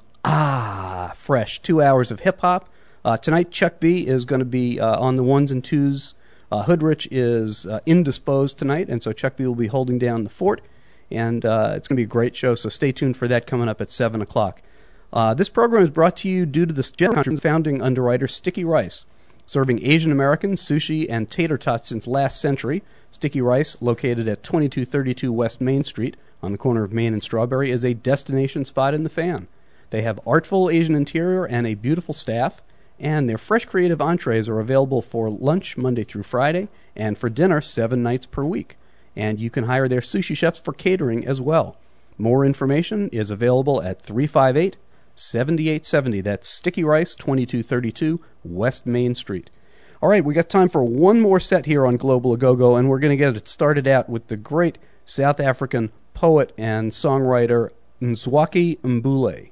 Ah Fresh, two hours of hip-hop. Uh, tonight, Chuck B is going to be uh, on the ones and twos. Uh, Hoodrich is uh, indisposed tonight, and so Chuck B will be holding down the fort, and uh, it's going to be a great show, so stay tuned for that coming up at seven o'clock. Uh, this program is brought to you due to the generous founding underwriter Sticky Rice. Serving Asian American sushi and tater tots since last century, Sticky Rice, located at twenty-two thirty-two West Main Street on the corner of Main and Strawberry, is a destination spot in the fan. They have artful Asian interior and a beautiful staff, And their fresh creative entrees are available for lunch Monday through Friday and for dinner seven nights per week. And you can hire their sushi chefs for catering as well. More information is available at three five eight, seven eight seven zero. That's Sticky Rice, twenty-two thirty-two West Main Street. All right, we got time for one more set here on Global Agogo, and we're going to get it started out with the great South African poet and songwriter Mzwaki Mbule.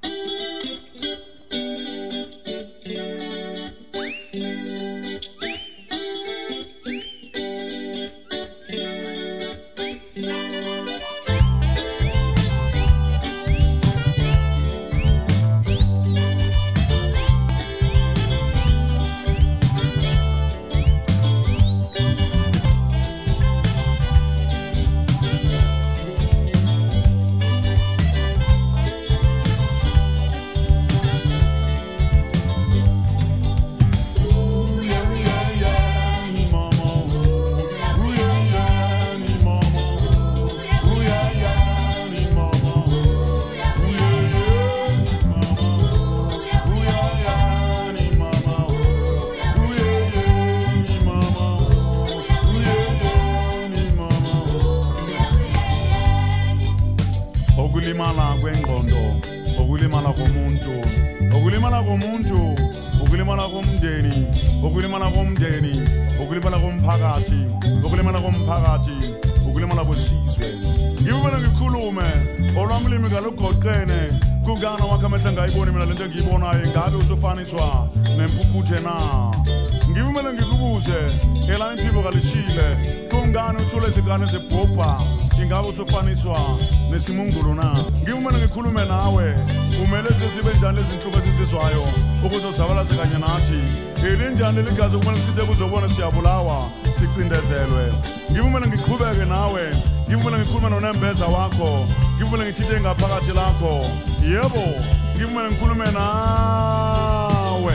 Ukulimala kwengqondo, ukulimala komuntu, ukulimala komuntu, ukulimala komndeni, ukulimala komndeni, ukulimala komphakathi, ukulimala komphakathi, ukulimala kwesizwe. Ngibona ngikhulume, olwamlimi ngalogoqene, kungana wakhe amehla ngayiboni mina lento engiyibonayo ngabe usofaniswa nempuphuthe na. Ngibumele ngikubuze, elami phiko kalishile, kungani uthule izingane zebhobha, ingabe usofaniswa nesimungulu na. Ngibumele ngikhulume nawe, kumele sesibe njani lezi nhlubo esizizwayo ukuze uzabalaze kanye nathi. Elinjani ligazi kumele sithi kuzobona siyabulawa, sicindezelwe. Ngibumele ngiqhubeke nawe, ngibumele ngikhulume nonembeza wakho, ngibumele ngithithe ngaphakathi lakho. Yebo, ngibumele ngikhulume nawe.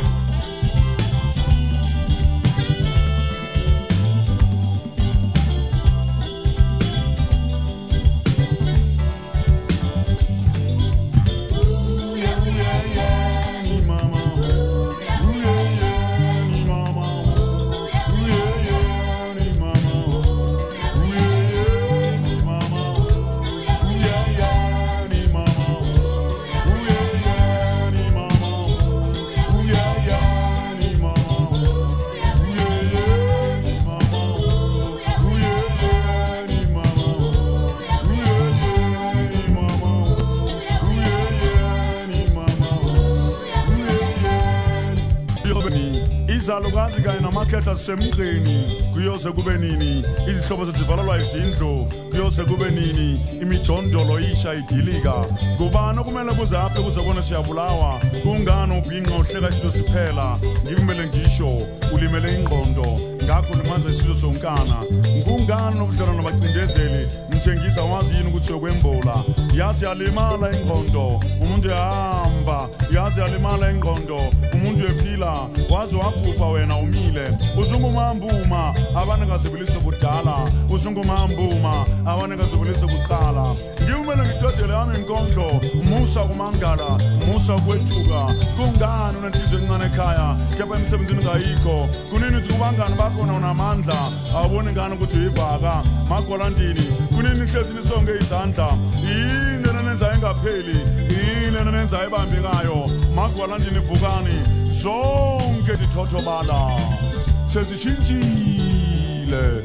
Izalukazi kanye namakhetha semgqeni kuyoze kube nini izihlobo zivalelwa izindlu kuyoze kube nini imijondolo isha idilika kubani okumele kuzaphe kuzobona siyabulawa kungani ubhinqa uhleka isizwe siphela ngimele ngisho ulimele ingqondo ngakho limaza isizwe sonkana kungani nobudlelwano nabacindezeli mthengisa wazi yini ukuthi yokwembola yazi yalimala ingqondo umuntu yahamba yazi yalimala ingqondo umuntu ephila wazi wabhupha wena umile uzungumambuma abane ngazibilise kudala uzungumambuma abane ngazibilise kuqala ngiyumele ngidodele yami inkondlo musa kumangala musa kwethuka kungani unenhliziyo encane ekhaya kepha emsebenzini ngayikho kunini uthi kubangani bakho unamandla awuboni ngani ukuthi uyivaka magolandini kunini ihlezi nisonke izandla yini enenza engapheli yini enenza ebambekayo magolandini vukani zonke zithothobala sezishintshile.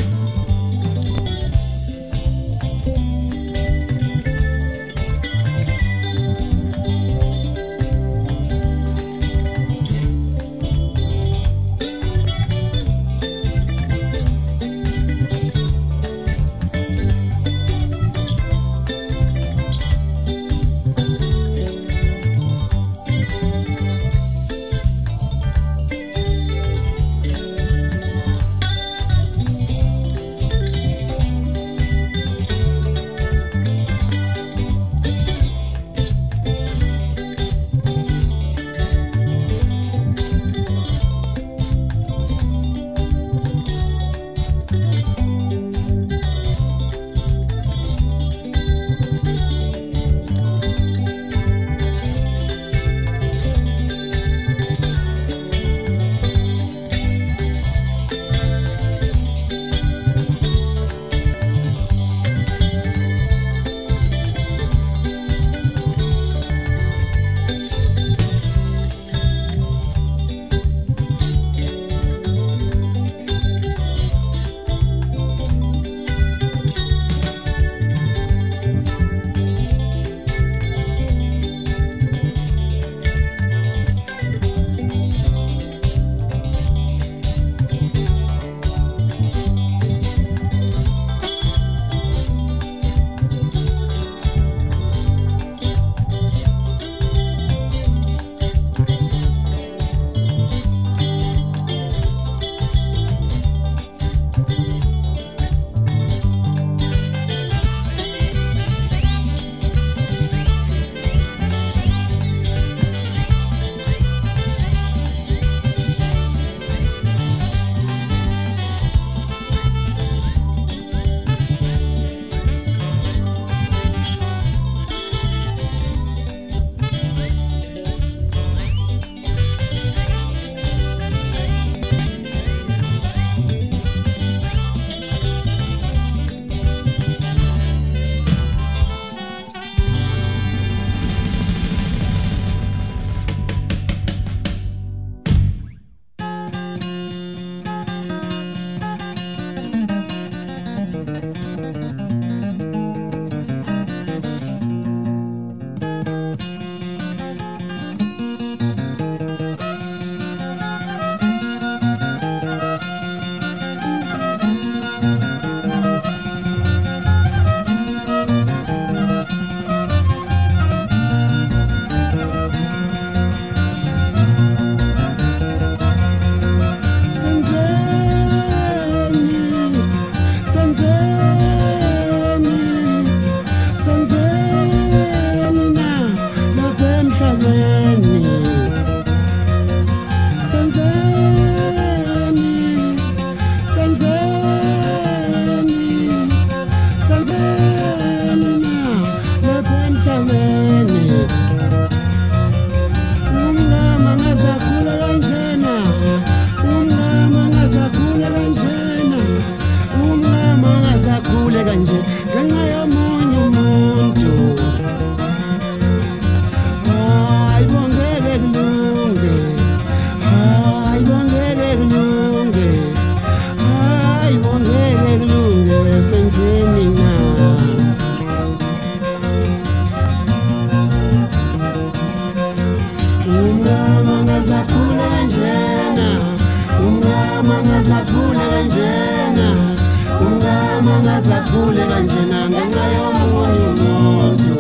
ungama ngazakhula kanjena ungama ngazakhula kanjena ungama ngazakhula kanjena ngenxa yomunye umuntu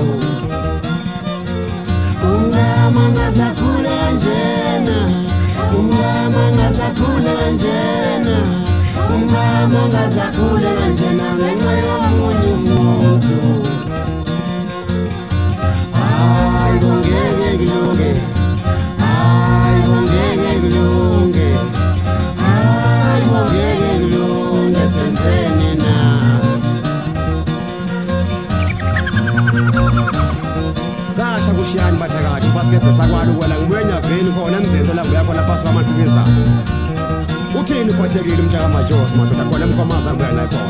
ungama ngazakhula kanjena ungama ngazakhula kanjena ungama ngazakhula kanjena ngenxa yomunye umuntu hayi kungeke kulunge hayi kungeke kulunge hayi kungeke kulunge seseni na sasha kushiyani bathakathi basikephe sakwalo kwela ngibuye nyaveni khona emzenzo la ngibuya khona phasi kwamantukizana uthini uphathekile umtshaka majosi madoda khona emkhwamaza ngibuya naye khona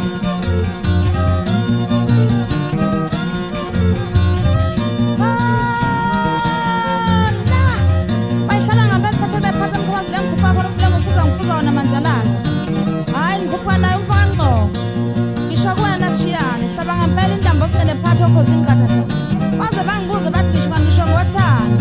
Waze bangibuze bathi ngisho ngisho ngothanda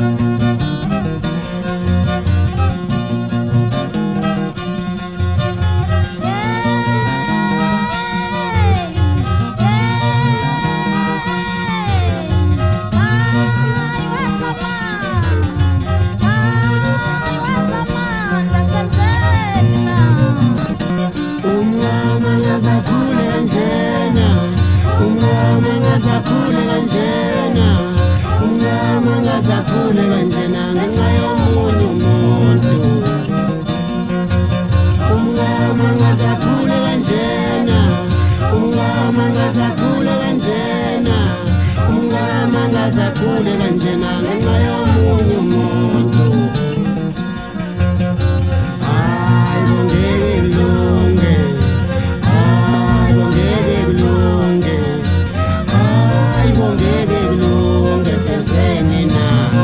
zakhule kanjena ngenxa yomunye umuntu ungama ngazakhule kanjena ungama ngazakhule kanjena ungama ngazakhule kanjena ngenxa yomunye umuntu hayi kungeke kulunge hayi kungeke kulunge hayi kungeke kulunge seseni na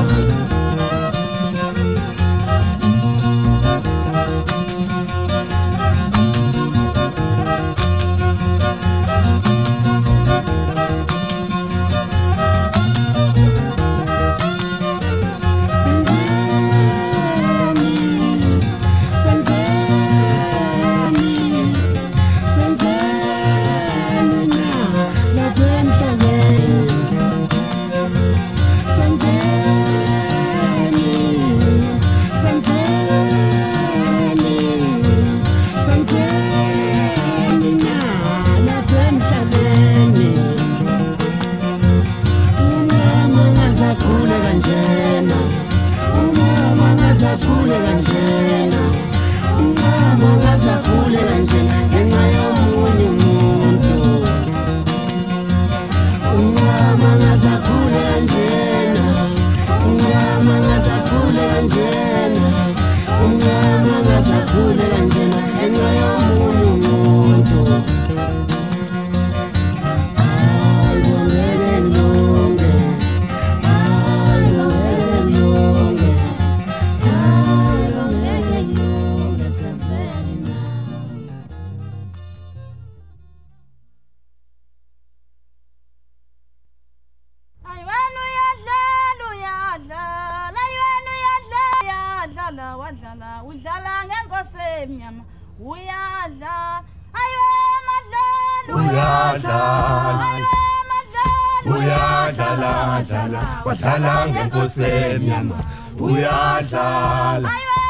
Wadlala ngenkosi emnyama uyadlala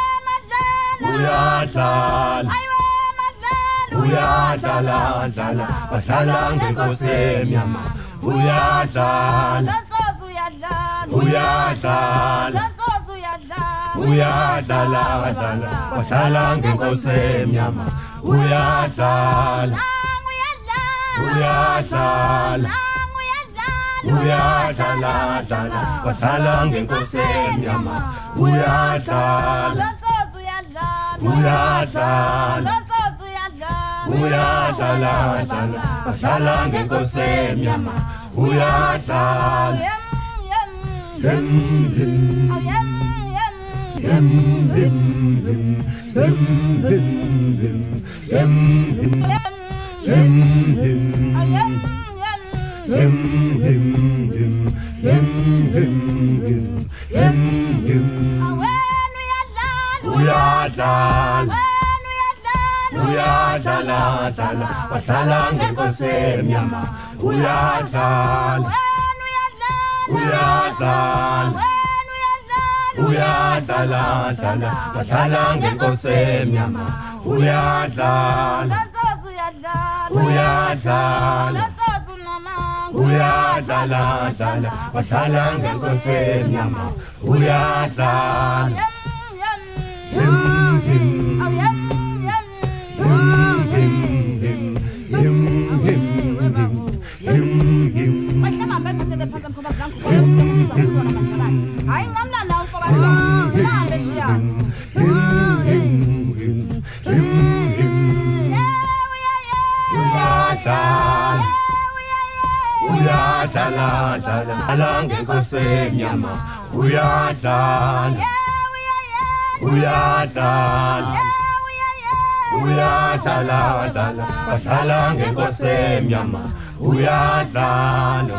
uyadlala uyadlala dlala wadlala ngenkosi emnyama uyadlala uyadlala uyadlala dlala wadlala ngenkosi emnyama uyadlala uyadlala uyadlala dlala wadlala ngenkosi emnyama uyadlala uyadlala uyadlala dlala wadlala ngenkosi emnyama uyadlala yem yem yem yem yem yem yem yem yem Him, him, him, him, him, him, him, him, him. uyadlala uyadlala dlala wadlala ngenkosi emnyama uyadlala uyadlala uyadlala dlala wadlala ngenkosi emnyama uyadlala uyadlala uyadlala dlala wadlala ngenkosi emnyama uyadlala yim yim uyadlala dlala ngenkosi emnyama uyadlala uyadlala uyadlala dlala wadlala ngenkosi emnyama uyadlala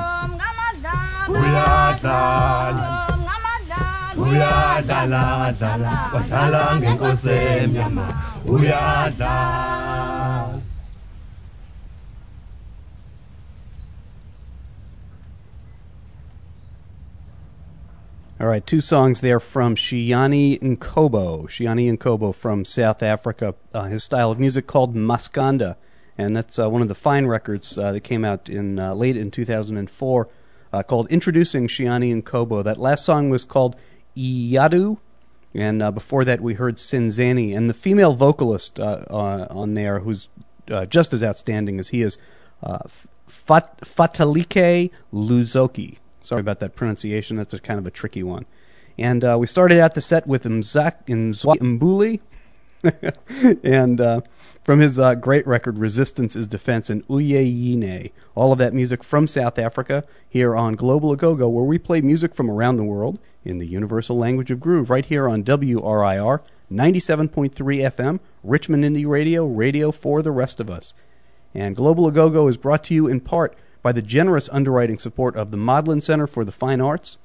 uyadlala uyadlala dlala wadlala ngenkosi emnyama uyadlala. All right, two songs there from Shiani Nkobo. Shiani Nkobo from South Africa. Uh, his style of music called Maskanda, and that's uh, one of the fine records uh, that came out in uh, late in two thousand four uh, called Introducing Shiani Nkobo. That last song was called Iyadu, and uh, before that we heard Sinzani. And the female vocalist uh, uh, on there, who's uh, just as outstanding as he is, uh, Fat- Fatalike Luzoki. Sorry about that pronunciation. That's a kind of a tricky one. And uh, we started out the set with Mzak Mzwa Mbuli, and uh, from his uh, great record, Resistance is Defense, and Uyeyine. All of that music from South Africa here on Global Agogo, where we play music from around the world in the universal language of groove, right here on W R I R, ninety-seven point three F M, Richmond Indie Radio, radio for the rest of us. And Global Agogo is brought to you in part by the generous underwriting support of the Modlin Center for the Fine Arts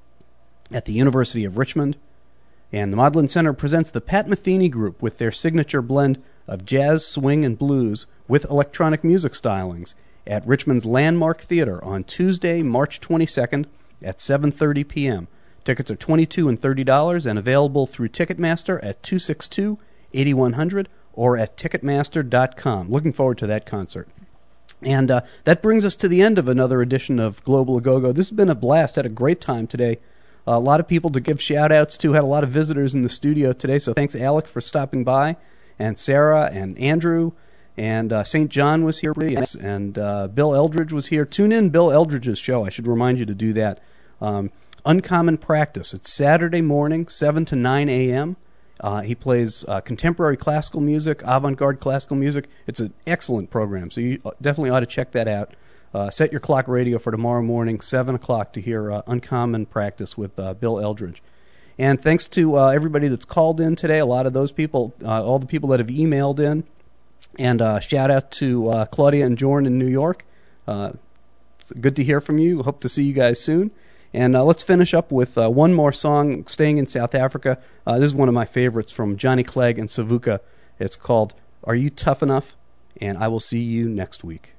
at the University of Richmond. And the Modlin Center presents the Pat Metheny Group with their signature blend of jazz, swing, and blues with electronic music stylings at Richmond's Landmark Theater on Tuesday, March twenty-second at seven thirty p.m. Tickets are twenty-two dollars and thirty dollars and available through Ticketmaster at two six two, eight one zero zero or at ticketmaster dot com. Looking forward to that concert. And uh, that brings us to the end of another edition of Global Agogo. This has been a blast. Had a great time today. Uh, a lot of people to give shout-outs to. Had a lot of visitors in the studio today, so thanks, Alec, for stopping by, and Sarah, and Andrew, and uh, Saint John was here, and uh, Bill Eldridge was here. Tune in Bill Eldridge's show. I should remind you to do that. Um, Uncommon Practice. It's Saturday morning, seven to nine a.m., Uh, he plays uh, contemporary classical music, avant-garde classical music. It's an excellent program, so you definitely ought to check that out. Uh, set your clock radio for tomorrow morning, seven o'clock, to hear uh, Uncommon Practice with uh, Bill Eldridge. And thanks to uh, everybody that's called in today, a lot of those people, uh, all the people that have emailed in. And uh, shout out to uh, Claudia and Jorn in New York. Uh, it's good to hear from you. Hope to see you guys soon. And uh, let's finish up with uh, one more song, staying in South Africa. Uh, this is one of my favorites from Johnny Clegg and Savuka. It's called Are You Tough Enough? And I will see you next week.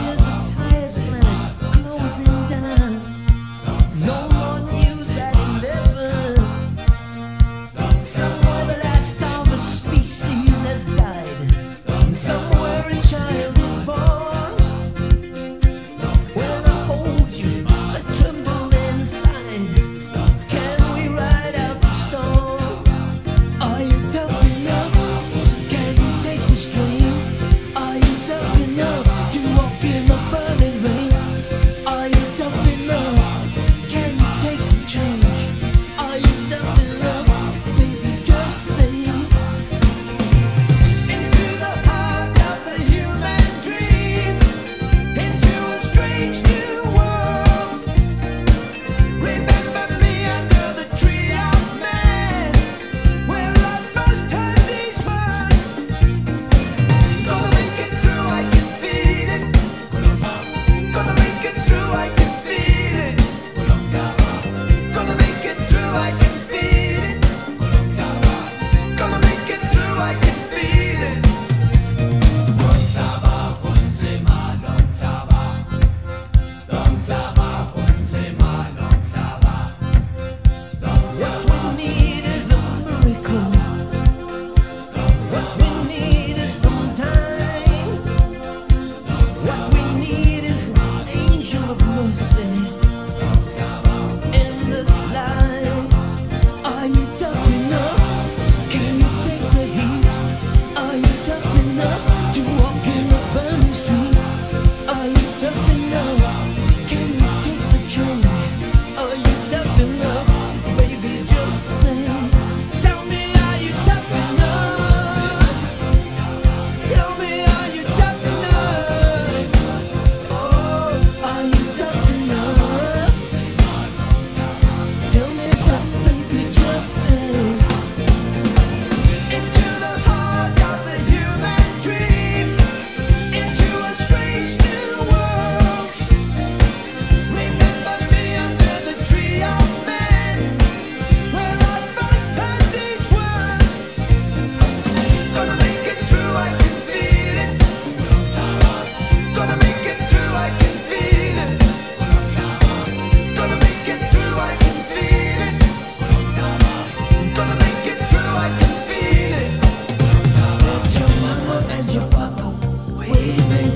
No one used that in their Living